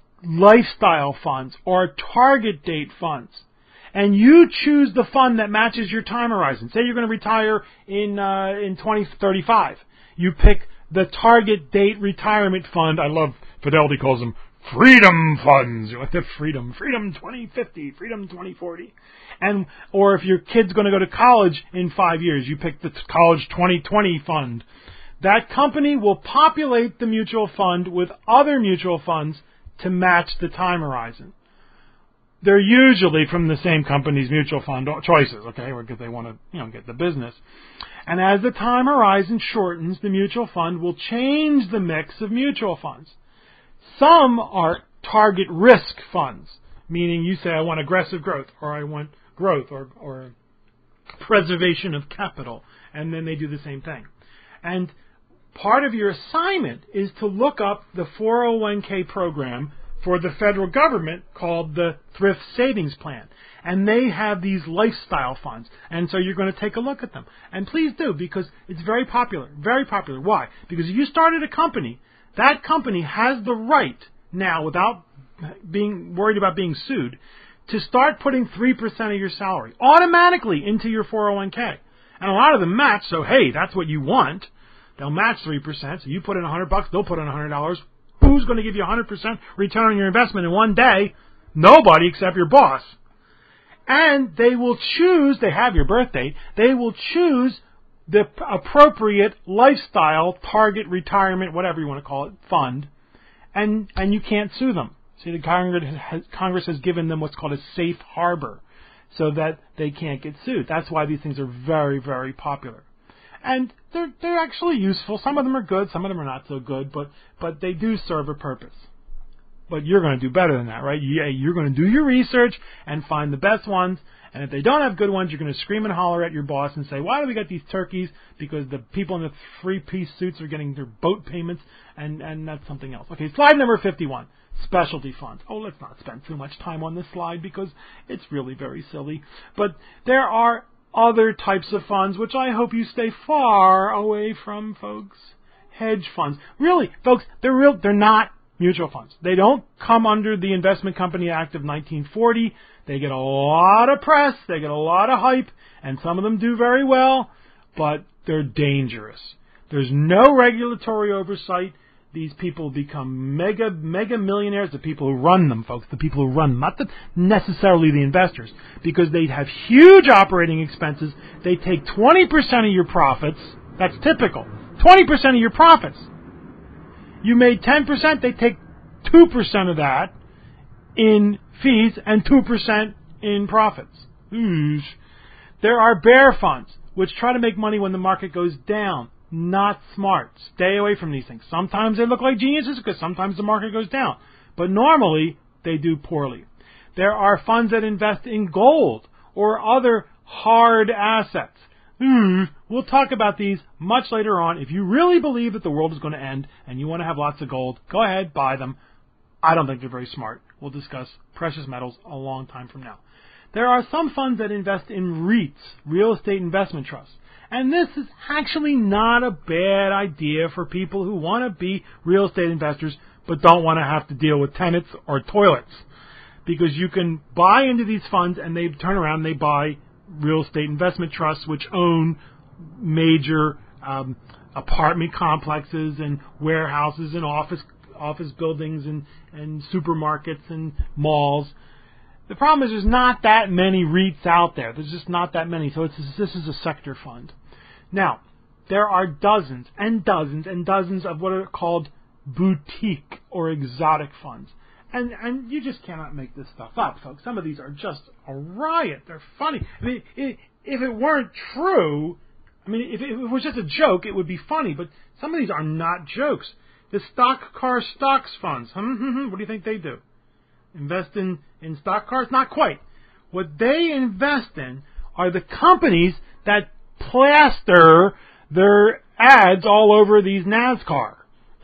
[SPEAKER 1] lifestyle funds or target date funds. And you choose the fund that matches your time horizon. Say you're going to retire in uh, in twenty thirty-five. You pick the target date retirement fund. I love, Fidelity calls them freedom funds. You want the freedom, freedom twenty fifty, freedom twenty forty. And, or if your kid's going to go to college in five years, you pick the college twenty twenty fund. That company will populate the mutual fund with other mutual funds to match the time horizon. They're usually from the same company's mutual fund choices, okay, or because they want to, you know, get the business. And as the time horizon shortens, the mutual fund will change the mix of mutual funds. Some are target risk funds, meaning you say, I want aggressive growth, or I want growth, or, or preservation of capital, and then they do the same thing. And part of your assignment is to look up the four oh one k program for the federal government called the Thrift Savings Plan. And they have these lifestyle funds. And so you're going to take a look at them. And please do, because it's very popular. Very popular. Why? Because if you started a company, that company has the right now, without being worried about being sued, to start putting three percent of your salary automatically into your four oh one k. And a lot of them match, so hey, that's what you want. They'll match three percent. So you put in one hundred bucks, they'll put in one hundred dollars. Who's going to give you one hundred percent return on your investment in one day? Nobody except your boss. And they will choose, they have your birth date, they will choose the appropriate lifestyle, target retirement, whatever you want to call it, fund, and and you can't sue them. See, the Congress has, Congress has given them what's called a safe harbor so that they can't get sued. That's why these things are very, very popular. And they're they're actually useful. Some of them are good, some of them are not so good, but but they do serve a purpose. But you're going to do better than that, right? Yeah, you're going to do your research and find the best ones. And if they don't have good ones, you're going to scream and holler at your boss and say, why do we got these turkeys? Because the people in the three-piece suits are getting their boat payments, and, and that's something else. Okay, slide number fifty-one, specialty funds. Oh, let's not spend too much time on this slide because it's really very silly. But there are other types of funds, which I hope you stay far away from, folks. Hedge funds. Really, folks, they're real. They're not mutual funds. They don't come under the Investment Company Act of nineteen forty. They get a lot of press, they get a lot of hype, and some of them do very well, but they're dangerous. There's no regulatory oversight. These people become mega, mega millionaires, the people who run them, folks, the people who run them, not the, necessarily the investors, because they have huge operating expenses. They take twenty percent of your profits. That's typical. twenty percent of your profits. You made ten percent, they take two percent of that in fees and two percent in profits. Oosh. There are bear funds, which try to make money when the market goes down. Not smart. Stay away from these things. Sometimes they look like geniuses because sometimes the market goes down. But normally, they do poorly. There are funds that invest in gold or other hard assets. Hmm, we'll talk about these much later on. If you really believe that the world is going to end and you want to have lots of gold, go ahead, buy them. I don't think they're very smart. We'll discuss precious metals a long time from now. There are some funds that invest in REITs, real estate investment trusts. And this is actually not a bad idea for people who want to be real estate investors but don't want to have to deal with tenants or toilets. Because you can buy into these funds and they turn around and they buy real estate investment trusts which own major um, apartment complexes and warehouses and office office buildings and, and supermarkets and malls. The problem is there's not that many REITs out there. There's just not that many. So it's, this is a sector fund. Now, there are dozens and dozens and dozens of what are called boutique or exotic funds. And and you just cannot make this stuff up, folks. Some of these are just a riot. They're funny. I mean, if it weren't true, I mean, if it was just a joke, it would be funny. But some of these are not jokes. The stock car stocks funds. What do you think they do? Invest in, in stock cars? Not quite. What they invest in are the companies that plaster their ads all over these NASCAR uh,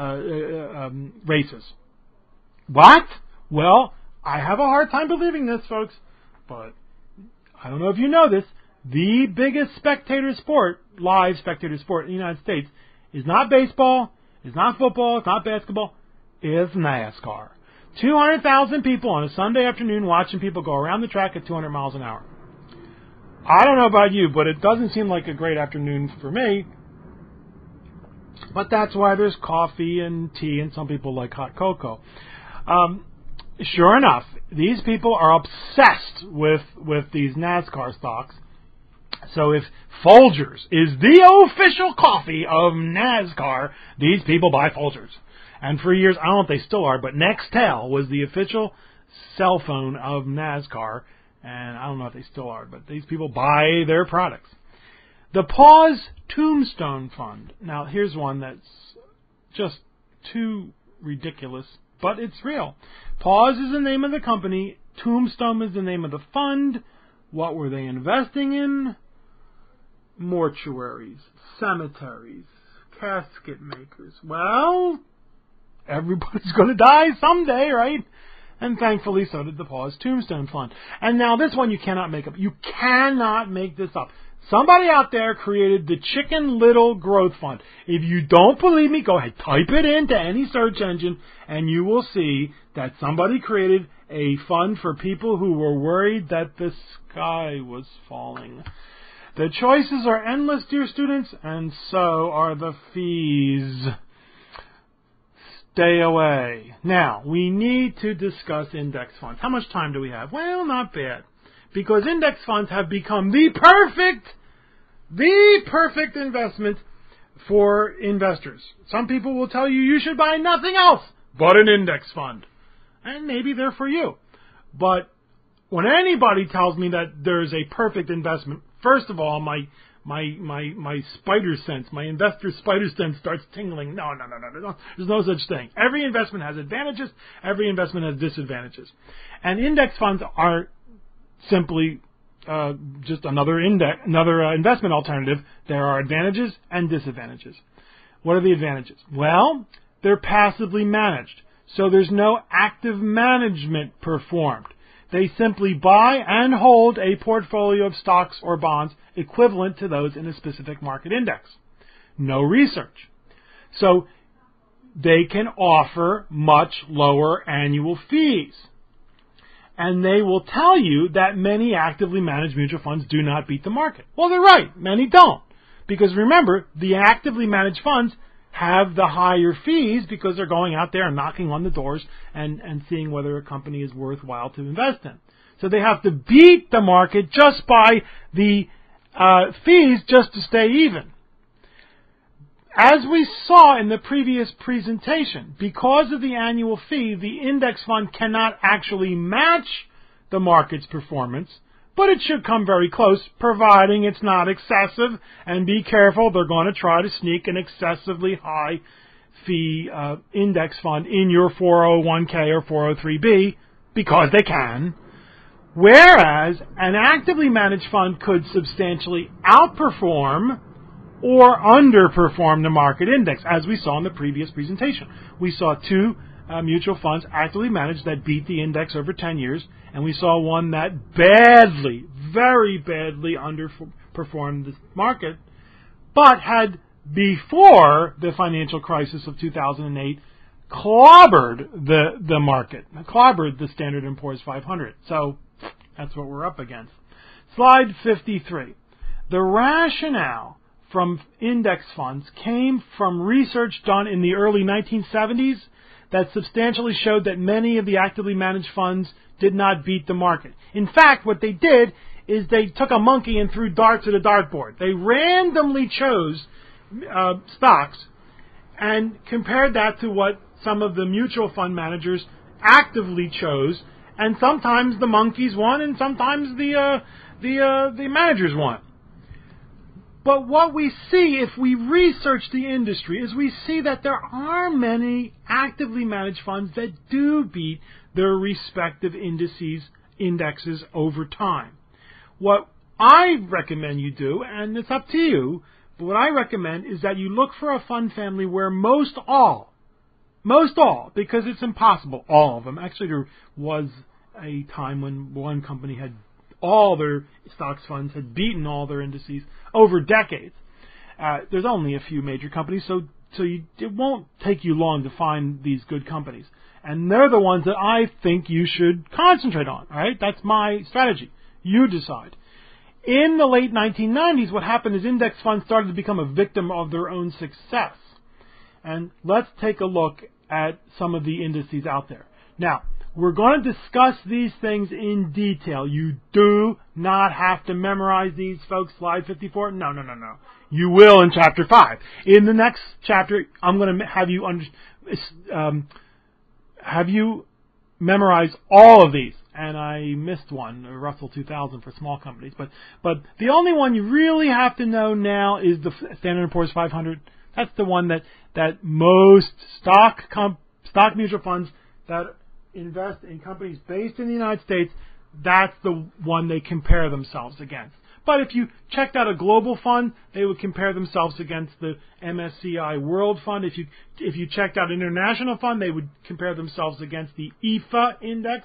[SPEAKER 1] uh, um, races. What? Well, I have a hard time believing this, folks, but I don't know if you know this. The biggest spectator sport, live spectator sport in the United States, is not baseball, is not football, it's not basketball, is NASCAR. two hundred thousand people on a Sunday afternoon watching people go around the track at two hundred miles an hour. I don't know about you, but it doesn't seem like a great afternoon for me. But that's why there's coffee and tea, and some people like hot cocoa. Um, sure enough, these people are obsessed with, with these NASCAR stocks. So if Folgers is the official coffee of NASCAR, these people buy Folgers. And for years, I don't know if they still are, but Nextel was the official cell phone of NASCAR. And I don't know if they still are, but these people buy their products. The Pause Tombstone Fund. Now, here's one that's just too ridiculous, but it's real. Pause is the name of the company. Tombstone is the name of the fund. What were they investing in? Mortuaries, cemeteries, casket makers. Well, everybody's going to die someday, right? And thankfully, so did the Pause Tombstone Fund. And now this one you cannot make up. You cannot make this up. Somebody out there created the Chicken Little Growth Fund. If you don't believe me, go ahead, type it into any search engine, and you will see that somebody created a fund for people who were worried that the sky was falling. The choices are endless, dear students, and so are the fees. Stay away. Now, we need to discuss index funds. How much time do we have? Well, not bad. Because index funds have become the perfect, the perfect investment for investors. Some people will tell you you should buy nothing else but an index fund. And maybe they're for you. But when anybody tells me that there's a perfect investment, first of all, my My my my spider sense, my investor spider sense starts tingling. No, no, no, no, no. There's no such thing. Every investment has advantages. Every investment has disadvantages. And index funds are simply uh, just another index, another uh, investment alternative. There are advantages and disadvantages. What are the advantages? Well, they're passively managed, so there's no active management performed. They simply buy and hold a portfolio of stocks or bonds equivalent to those in a specific market index. No research. So they can offer much lower annual fees. And they will tell you that many actively managed mutual funds do not beat the market. Well, they're right. Many don't. Because remember, the actively managed funds have the higher fees because they're going out there and knocking on the doors and, and seeing whether a company is worthwhile to invest in. So they have to beat the market just by the uh, fees just to stay even. As we saw in the previous presentation, because of the annual fee, the index fund cannot actually match the market's performance, but it should come very close, providing it's not excessive. And be careful, they're going to try to sneak an excessively high fee uh, index fund in your four oh one k or four oh three b, because they can. Whereas an actively managed fund could substantially outperform or underperform the market index, as we saw in the previous presentation. We saw two Uh, mutual funds actively managed that beat the index over ten years, and we saw one that badly, very badly underperformed the market, but had, before the financial crisis of two thousand eight, clobbered the, the market, clobbered the Standard and Poor's five hundred. So that's what we're up against. Slide fifty-three. The rationale from index funds came from research done in the early nineteen seventies that substantially showed that many of the actively managed funds did not beat the market. In fact, what they did is they took a monkey and threw darts at a dartboard. They randomly chose uh, stocks and compared that to what some of the mutual fund managers actively chose, and sometimes the monkeys won and sometimes the uh, the uh, the managers won. But what we see if we research the industry is we see that there are many actively managed funds that do beat their respective indices, indexes over time. What I recommend you do, and it's up to you, but what I recommend is that you look for a fund family where most all, most all, because it's impossible, all of them. Actually, there was a time when one company had all their stocks funds had beaten all their indices over decades. Uh, there's only a few major companies, so so you, it won't take you long to find these good companies. And they're the ones that I think you should concentrate on, all right? That's my strategy. You decide. In the late nineteen nineties, what happened is index funds started to become a victim of their own success. And let's take a look at some of the indices out there. Now, we're going to discuss these things in detail. You do not have to memorize these, folks. Slide fifty-four. No, no, no, no. You will in Chapter five. In the next chapter, I'm going to have you under, um, have you memorized all of these? And I missed one, Russell two thousand for small companies. But but the only one you really have to know now is the Standard and Poor's five hundred. That's the one that, that most stock comp, stock mutual funds that invest in companies based in the United States, that's the one they compare themselves against. But if you checked out a global fund, they would compare themselves against the M S C I World Fund. If you if you checked out an international fund, they would compare themselves against the E F A index.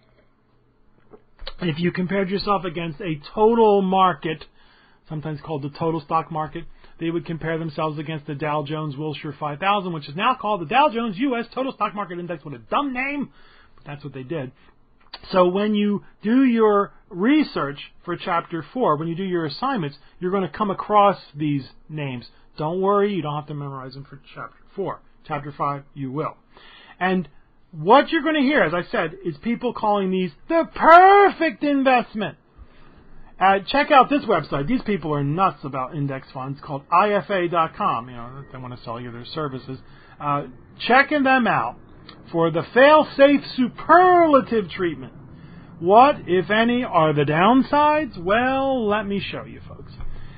[SPEAKER 1] If you compared yourself against a total market, sometimes called the total stock market, they would compare themselves against the Dow Jones Wilshire five thousand, which is now called the Dow Jones U S Total Stock Market Index. What a dumb name, but that's what they did. So when you do your research for Chapter four, when you do your assignments, you're going to come across these names. Don't worry, you don't have to memorize them for Chapter four. Chapter five, you will. And what you're going to hear, as I said, is people calling these the perfect investment. Uh, check out this website. These people are nuts about index funds, called I F A dot com. You know, they want to sell you their services. Uh, checking them out for the fail-safe superlative treatment. What, if any, are the downsides? Well, let me show you, folks.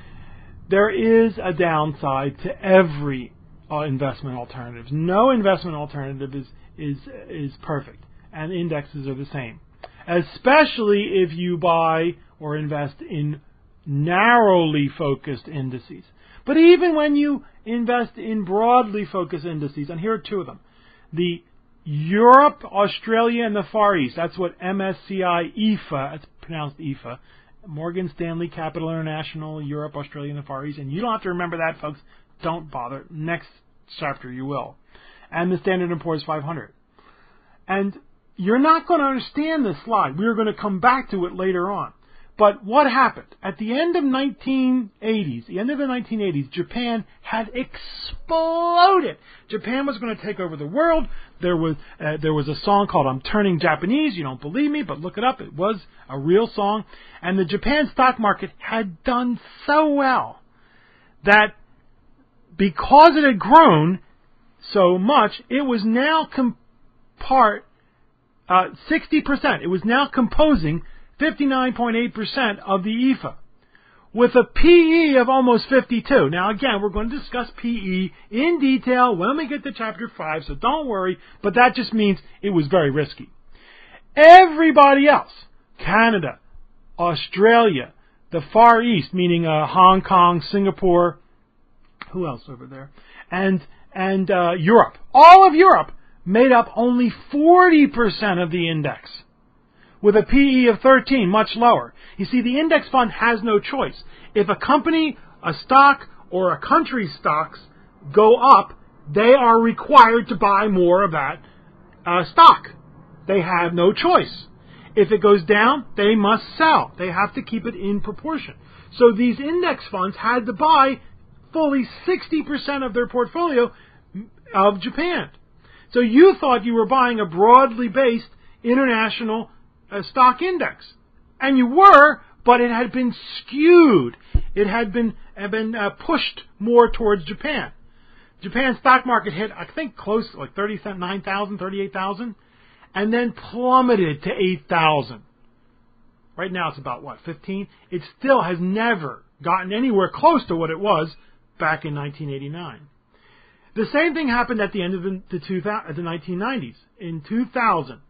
[SPEAKER 1] There is a downside to every uh, investment alternative. No investment alternative is is is perfect, and indexes are the same. Especially if you buy or invest in narrowly focused indices. But even when you invest in broadly focused indices, and here are two of them, the Europe, Australia, and the Far East, that's what M S C I E F A, it's pronounced E F A, Morgan Stanley Capital International, Europe, Australia, and the Far East, and you don't have to remember that, folks, don't bother, next chapter you will, and the Standard and Poor's five hundred. And you're not going to understand this slide. We're going to come back to it later on. But what happened? At the end of nineteen eighties, the end of the nineteen eighties, Japan had exploded. Japan was going to take over the world. There was uh, there was a song called "I'm Turning Japanese." You don't believe me, but look it up. It was a real song. And the Japan stock market had done so well that because it had grown so much, it was now com- part uh, sixty percent. It was now composing fifty-nine point eight percent of the E F A, with a P E of almost fifty-two. Now, again, we're going to discuss P E in detail when we get to Chapter five, so don't worry, but that just means it was very risky. Everybody else, Canada, Australia, the Far East, meaning uh, Hong Kong, Singapore, who else over there, and, and uh, Europe, all of Europe made up only forty percent of the index, with a P E of thirteen, much lower. You see, the index fund has no choice. If a company, a stock, or a country's stocks go up, they are required to buy more of that uh, stock. They have no choice. If it goes down, they must sell. They have to keep it in proportion. So these index funds had to buy fully sixty percent of their portfolio of Japan. So you thought you were buying a broadly based international a stock index, and you were, but it had been skewed. It had been had been uh, pushed more towards Japan. Japan's stock market hit, I think, close to like thirty-nine thousand, thirty-eight thousand, and then plummeted to eight thousand. Right now, it's about what, fifteen? It still has never gotten anywhere close to what it was back in nineteen eighty-nine. The same thing happened at the end of the, the, two thousand, the nineteen nineties. In two thousand.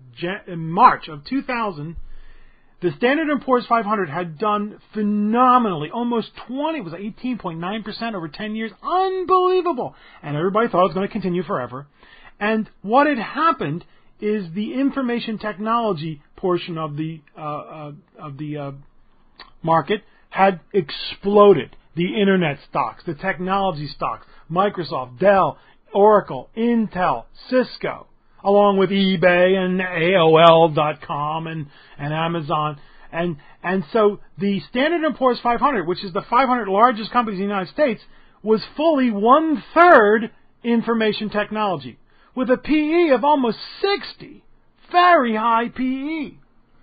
[SPEAKER 1] In March of two thousand, the Standard and Poor's five hundred had done phenomenally, almost twenty, it was eighteen point nine percent over ten years, unbelievable, and everybody thought it was going to continue forever. And what had happened is the information technology portion of the uh, uh, of the uh, market had exploded. The internet stocks, the technology stocks, Microsoft, Dell, Oracle, Intel, Cisco, along with eBay and A O L dot com and, and Amazon. And and so the Standard and Poor's five hundred, which is the five hundred largest companies in the United States, was fully one-third information technology, with a P E of almost sixty. Very high P E.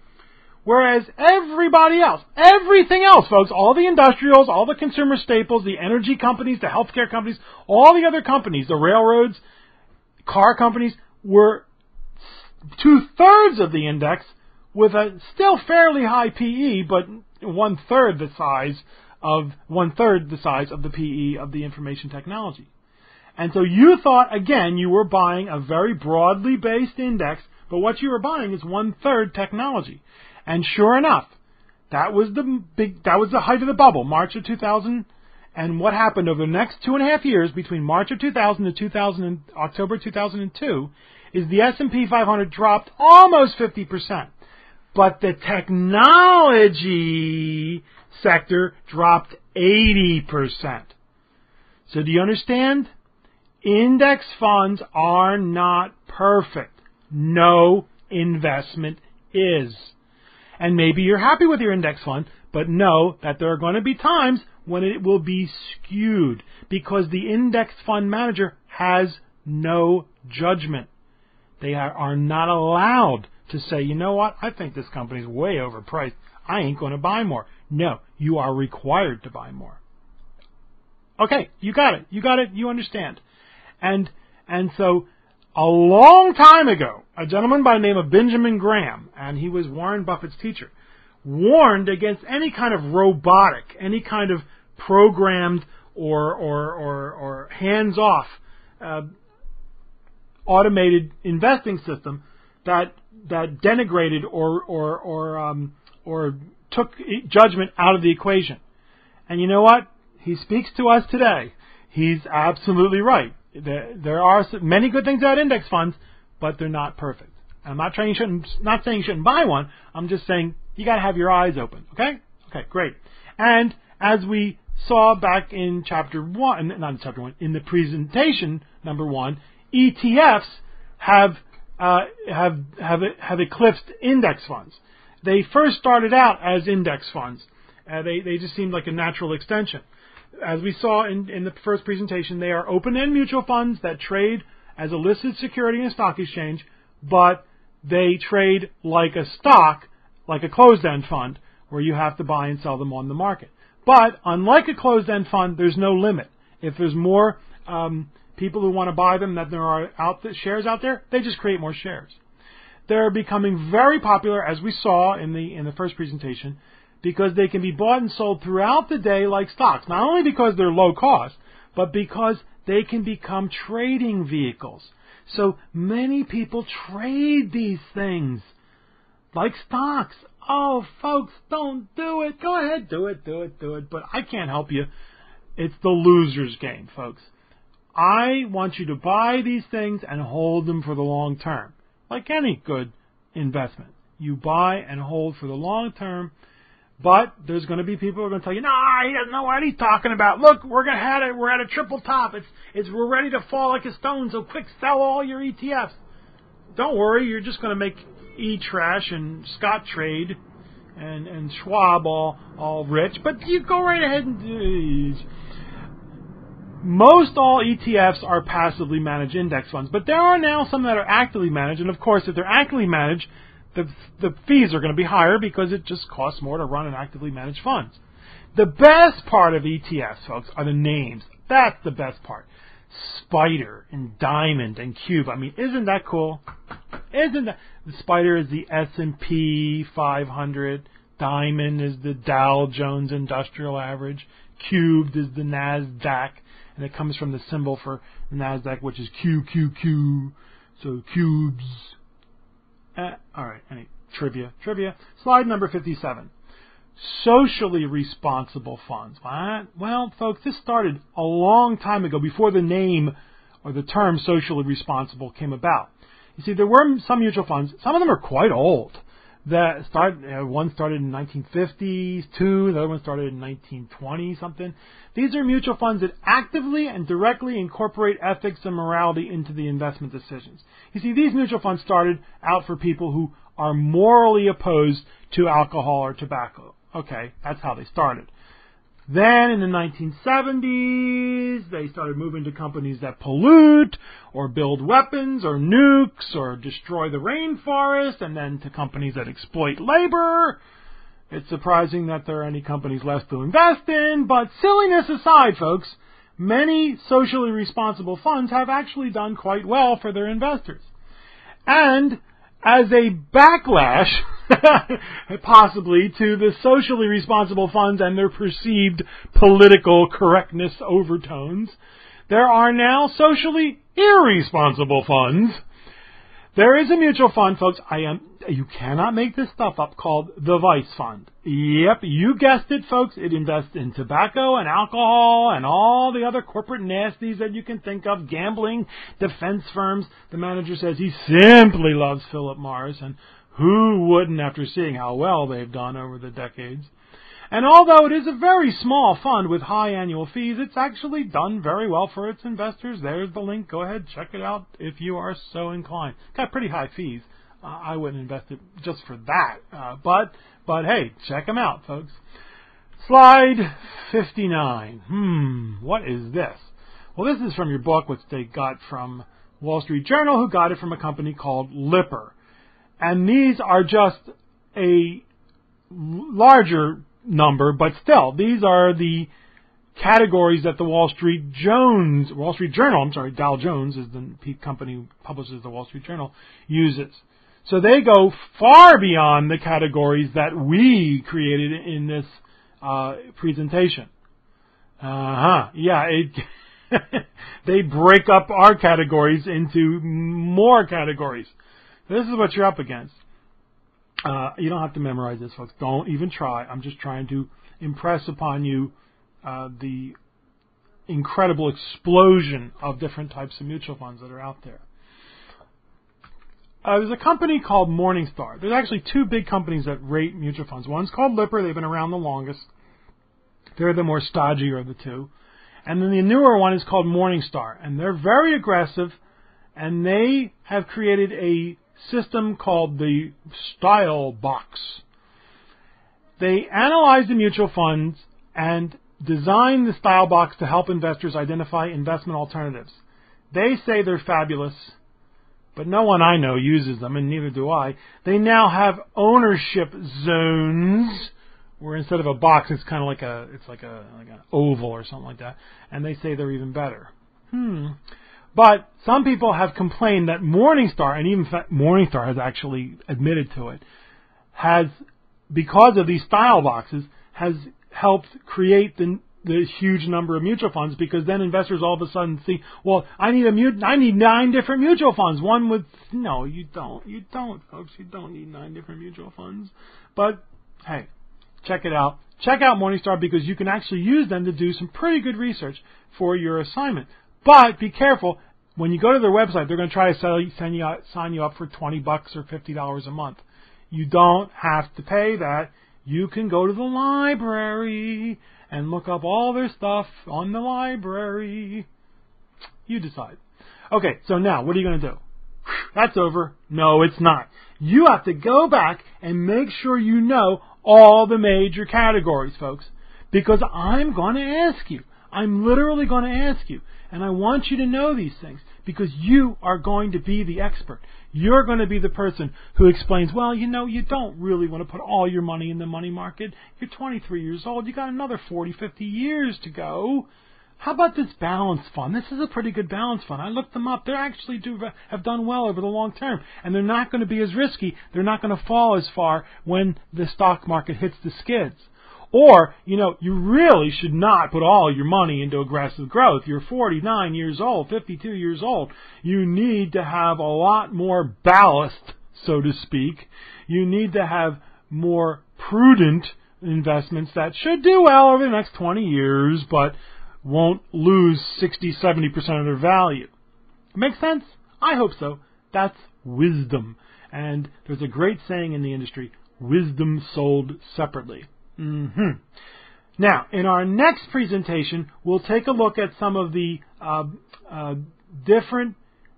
[SPEAKER 1] Whereas everybody else, everything else, folks, all the industrials, all the consumer staples, the energy companies, the healthcare companies, all the other companies, the railroads, car companies were two-thirds of the index with a still fairly high P E, but one-third the size of one-third the size of the P E of the information technology. And so you thought, again, you were buying a very broadly based index, but what you were buying is one-third technology. And sure enough, that was the big, that was the height of the bubble, March of two thousand. And what happened over the next two and a half years, between March of two thousand to two thousand and October two thousand two, is the S and P five hundred dropped almost fifty percent. But the technology sector dropped eighty percent. So do you understand? Index funds are not perfect. No investment is. And maybe you're happy with your index fund, but know that there are going to be times when it will be skewed because the index fund manager has no judgment. They are, are not allowed to say, you know what, I think this company's way overpriced. I ain't going to buy more. No, you are required to buy more. Okay, you got it. You got it. You understand. And and so a long time ago, a gentleman by the name of Benjamin Graham, and he was Warren Buffett's teacher, warned against any kind of robotic, any kind of programmed or or or, or hands-off uh, automated investing system that that denigrated or or or um, or took judgment out of the equation. And you know what? He speaks to us today. He's absolutely right. There, there are many good things about index funds, but they're not perfect. And I'm not trying you shouldn't, not saying you shouldn't buy one. I'm just saying you got to have your eyes open. Okay? Okay, great. And as we saw back in chapter one, not in chapter one, in the presentation number one, E T Fs have uh, have have have eclipsed index funds. They first started out as index funds. Uh, they they just seemed like a natural extension. As we saw in, in the first presentation, they are open-end mutual funds that trade as a listed security in a stock exchange, but they trade like a stock, like a closed-end fund, where you have to buy and sell them on the market. But unlike a closed-end fund, there's no limit. If there's more um, people who want to buy them than there are out th- shares out there, they just create more shares. They're becoming very popular, as we saw in the in the first presentation, because they can be bought and sold throughout the day like stocks. Not only because they're low cost, but because they can become trading vehicles. So many people trade these things like stocks. Oh, folks, don't do it. Go ahead, do it, do it, do it. But I can't help you. It's the loser's game, folks. I want you to buy these things and hold them for the long term. Like any good investment. You buy and hold for the long term. But there's going to be people who are going to tell you, no, he doesn't know what he's talking about. Look, we're going to have it. We're at a triple top. It's it's we're ready to fall like a stone. So quick, sell all your E T Fs. Don't worry, you're just going to make E-Trash and Scottrade and and Schwab all all rich. But you go right ahead and do. Most all E T Fs are passively managed index funds, but there are now some that are actively managed. And of course, if they're actively managed, The, the fees are going to be higher because it just costs more to run an actively managed funds. The best part of E T Fs, folks, are the names. That's the best part. Spider and Diamond and Cube. I mean, isn't that cool? Isn't that? The Spider is the S and P five hundred. Diamond is the Dow Jones Industrial Average. Cubed is the NASDAQ. And it comes from the symbol for the NASDAQ, which is Q Q Q. So cubes. Uh, all right, any trivia, trivia. Slide number fifty-seven. Socially responsible funds. What? Well, folks, this started a long time ago, before the name or the term socially responsible came about. You see, there were some mutual funds. Some of them are quite old. That start, uh, one started in nineteen fifties, two, the other one started in nineteen twenty something. These are mutual funds that actively and directly incorporate ethics and morality into the investment decisions. You see, these mutual funds started out for people who are morally opposed to alcohol or tobacco. Okay, that's how they started. Then in the nineteen seventies, they started moving to companies that pollute or build weapons or nukes or destroy the rainforest, and then to companies that exploit labor. It's surprising that there are any companies left to invest in, but silliness aside, folks, many socially responsible funds have actually done quite well for their investors. And as a backlash, possibly, to the socially responsible funds and their perceived political correctness overtones, there are now socially irresponsible funds. There is a mutual fund, folks, I am, you cannot make this stuff up, called the Vice Fund. Yep, you guessed it, folks. It invests in tobacco and alcohol and all the other corporate nasties that you can think of, gambling, defense firms. The manager says he simply loves Philip Morris, and who wouldn't after seeing how well they've done over the decades? And although it is a very small fund with high annual fees, it's actually done very well for its investors. There's the link. Go ahead, check it out if you are so inclined. Got pretty high fees. Uh, I wouldn't invest it just for that. Uh, but, but hey, check them out, folks. Slide fifty-nine. Hmm, what is this? Well, this is from your book, which they got from Wall Street Journal, who got it from a company called Lipper. And these are just a larger number, but still, these are the categories that the Wall Street Jones, Wall Street Journal, I'm sorry, Dow Jones is the company who publishes the Wall Street Journal, uses. So they go far beyond the categories that we created in this uh, presentation. Uh-huh. Yeah, it, they break up our categories into more categories. This is what you're up against. Uh, you don't have to memorize this, folks. Don't even try. I'm just trying to impress upon you uh, the incredible explosion of different types of mutual funds that are out there. Uh, there's a company called Morningstar. There's actually two big companies that rate mutual funds. One's called Lipper. They've been around the longest. They're the more stodgier of the two. And then the newer one is called Morningstar. And they're very aggressive, and they have created a system called the Style Box. They analyze the mutual funds and design the Style Box to help investors identify investment alternatives. They say they're fabulous, but no one I know uses them, and neither do I. They now have ownership zones, where instead of a box, it's kind of like a it's like a like an oval or something like that, and they say they're even better. Hmm. But some people have complained that Morningstar, and even Morningstar has actually admitted to it, has, because of these style boxes, has helped create the, the huge number of mutual funds, because then investors all of a sudden see, well, I need a mut- I need nine different mutual funds. One with, no, you don't. You don't, folks. You don't need nine different mutual funds. But, hey, check it out. Check out Morningstar, because you can actually use them to do some pretty good research for your assignment. But be careful. When you go to their website, they're going to try to sell you, send you out, sign you up for twenty bucks or fifty dollars a month. You don't have to pay that. You can go to the library and look up all their stuff on the library. You decide. Okay, so now, what are you going to do? That's over. No, it's not. You have to go back and make sure you know all the major categories, folks, because I'm going to ask you. I'm literally going to ask you. And I want you to know these things, because you are going to be the expert. You're going to be the person who explains, well, you know, you don't really want to put all your money in the money market. You're twenty-three years old. You got another forty, fifty years to go. How about this balance fund? This is a pretty good balance fund. I looked them up. They actually do have done well over the long term. And they're not going to be as risky. They're not going to fall as far when the stock market hits the skids. Or, you know, you really should not put all your money into aggressive growth. You're forty-nine years old, fifty-two years old. You need to have a lot more ballast, so to speak. You need to have more prudent investments that should do well over the next twenty years, but won't lose sixty, seventy percent of their value. Make sense? I hope so. That's wisdom. And there's a great saying in the industry, wisdom sold separately. Mm-hmm. Now, in our next presentation, we'll take a look at some of the uh, uh, different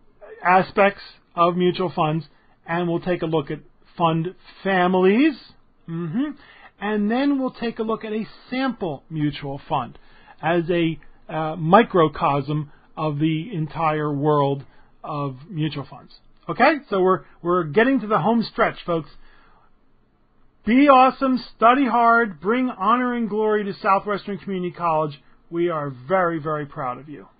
[SPEAKER 1] aspects of mutual funds, and we'll take a look at fund families, mm-hmm. and then we'll take a look at a sample mutual fund as a uh, microcosm of the entire world of mutual funds. Okay, so we're we're getting to the home stretch, folks. Be awesome, study hard, bring honor and glory to Southwestern Community College. We are very, very proud of you.